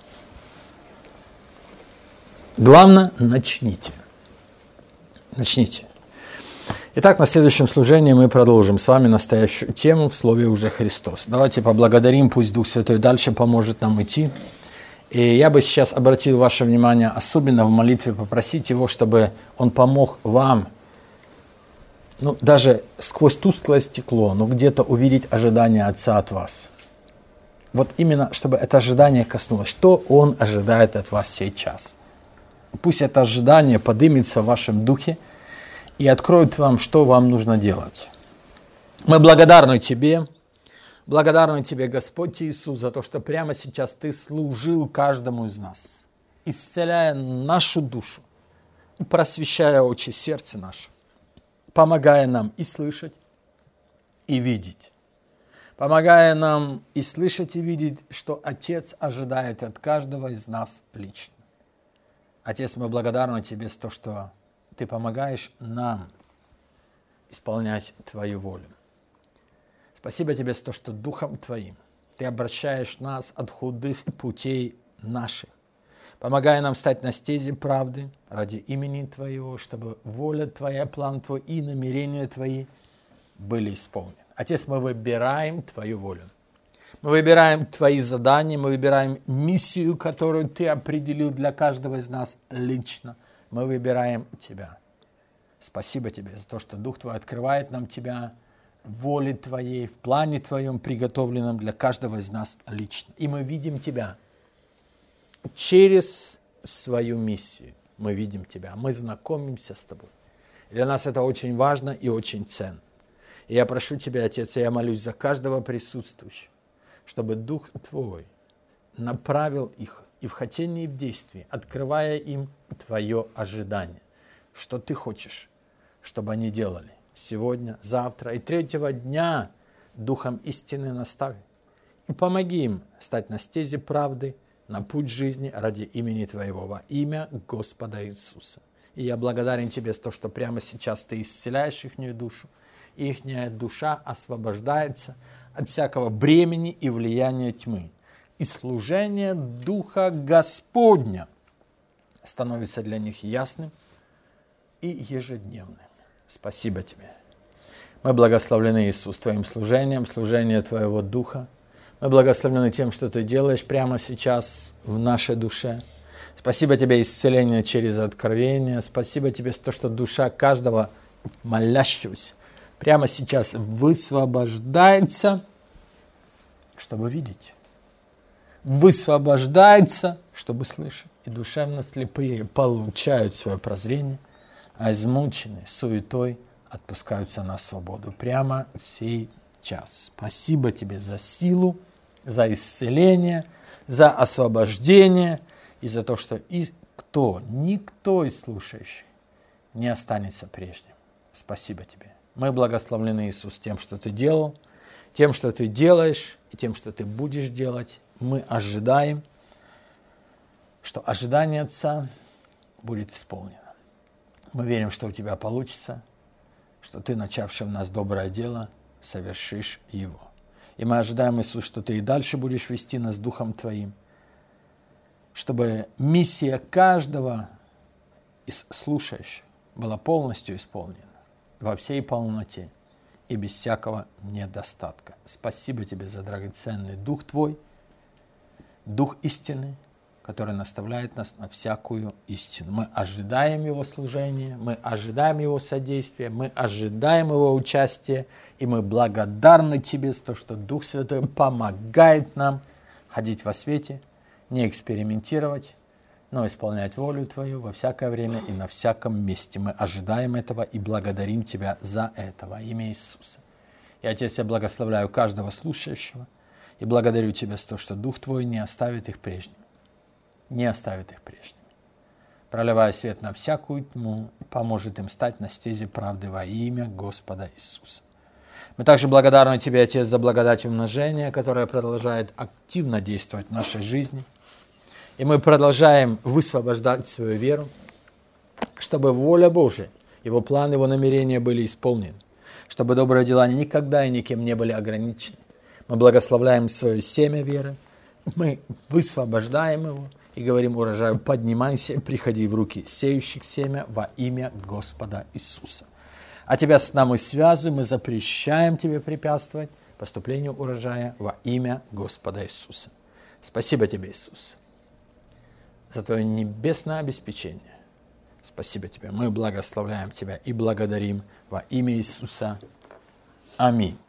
Главное, начните. Начните. Итак, на следующем служении мы продолжим с вами настоящую тему в слове уже Христос. Давайте поблагодарим, пусть Дух Святой дальше поможет нам идти. И я бы сейчас обратил ваше внимание, особенно в молитве, попросить Его, чтобы Он помог вам, ну, даже сквозь тусклое стекло, но где-то увидеть ожидание Отца от вас. Вот именно, чтобы это ожидание коснулось. Что Он ожидает от вас сейчас? Пусть это ожидание поднимется в вашем духе и откроет вам, что вам нужно делать. Мы благодарны Тебе. Благодарны Тебе, Господь Иисус, за то, что прямо сейчас Ты служил каждому из нас, исцеляя нашу душу, просвещая очи сердца наше, помогая нам и слышать, и видеть. Помогая нам и слышать, и видеть, что Отец ожидает от каждого из нас лично. Отец, мы благодарны Тебе за то, что Ты помогаешь нам исполнять Твою волю. Спасибо Тебе за то, что Духом Твоим Ты обращаешь нас от худых путей наших, помогая нам стать на стезе правды ради имени Твоего, чтобы воля Твоя, план Твой и намерения Твои были исполнены. Отец, мы выбираем Твою волю. Мы выбираем Твои задания, мы выбираем миссию, которую Ты определил для каждого из нас лично. Мы выбираем Тебя. Спасибо Тебе за то, что Дух Твой открывает нам Тебя, воле Твоей, в плане Твоем, приготовленном для каждого из нас лично. И мы видим Тебя. Через свою миссию мы видим Тебя. Мы знакомимся с Тобой. Для нас это очень важно и очень ценно. И я прошу Тебя, Отец, и я молюсь за каждого присутствующего, чтобы Дух Твой направил их и в хотении, и в действии, открывая им Твое ожидание, что Ты хочешь, чтобы они делали сегодня, завтра и третьего дня Духом истины настави. И помоги им стать на стезе правды, на путь жизни ради имени Твоего, во имя Господа Иисуса. И я благодарен Тебе за то, что прямо сейчас Ты исцеляешь ихнюю душу. И ихняя душа освобождается от всякого бремени и влияния тьмы. И служение Духа Господня становится для них ясным и ежедневным. Спасибо Тебе. Мы благословлены, Иисус, Твоим служением, служением Твоего Духа. Мы благословлены тем, что Ты делаешь прямо сейчас в нашей душе. Спасибо Тебе, исцеление через откровение. Спасибо Тебе за то, что душа каждого молящегося прямо сейчас высвобождается, чтобы видеть. Высвобождается, чтобы слышать. И душевно слепые получают свое прозрение, а измученные суетой отпускаются на свободу. Прямо сейчас. Спасибо Тебе за силу, за исцеление, за освобождение и за то, что и кто, никто из слушающих не останется прежним. Спасибо Тебе. Мы благословлены, Иисус, тем, что Ты делал, тем, что Ты делаешь и тем, что Ты будешь делать. Мы ожидаем, что ожидание Отца будет исполнено. Мы верим, что у Тебя получится, что Ты, начавший в нас доброе дело, совершишь его. И мы ожидаем, Иисус, что Ты и дальше будешь вести нас Духом Твоим, чтобы миссия каждого из слушающих была полностью исполнена во всей полноте и без всякого недостатка. Спасибо Тебе за драгоценный Дух Твой, Дух истины, который наставляет нас на всякую истину. Мы ожидаем Его служения, мы ожидаем Его содействия, мы ожидаем Его участия, и мы благодарны Тебе за то, что Дух Святой помогает нам ходить во свете, не экспериментировать, но исполнять волю Твою во всякое время и на всяком месте. Мы ожидаем этого и благодарим Тебя за это во имя Иисуса. И, Отец, я благословляю каждого слушающего и благодарю Тебя за то, что Дух Твой не оставит их прежними. Не оставит их прежними. Проливая свет на всякую тьму, поможет им стать на стезе правды во имя Господа Иисуса. Мы также благодарны Тебе, Отец, за благодать умножения, которая продолжает активно действовать в нашей жизни. И мы продолжаем высвобождать свою веру, чтобы воля Божия, Его план, Его намерения были исполнены, чтобы добрые дела никогда и никем не были ограничены. Мы благословляем свое семя веры, мы высвобождаем его и говорим урожаю: поднимайся, приходи в руки сеющих семя во имя Господа Иисуса. А Тебя с нами связываем, мы запрещаем Тебе препятствовать поступлению урожая во имя Господа Иисуса. Спасибо Тебе, Иисус, за Твое небесное обеспечение. Спасибо Тебе. Мы благословляем Тебя и благодарим во имя Иисуса. Аминь.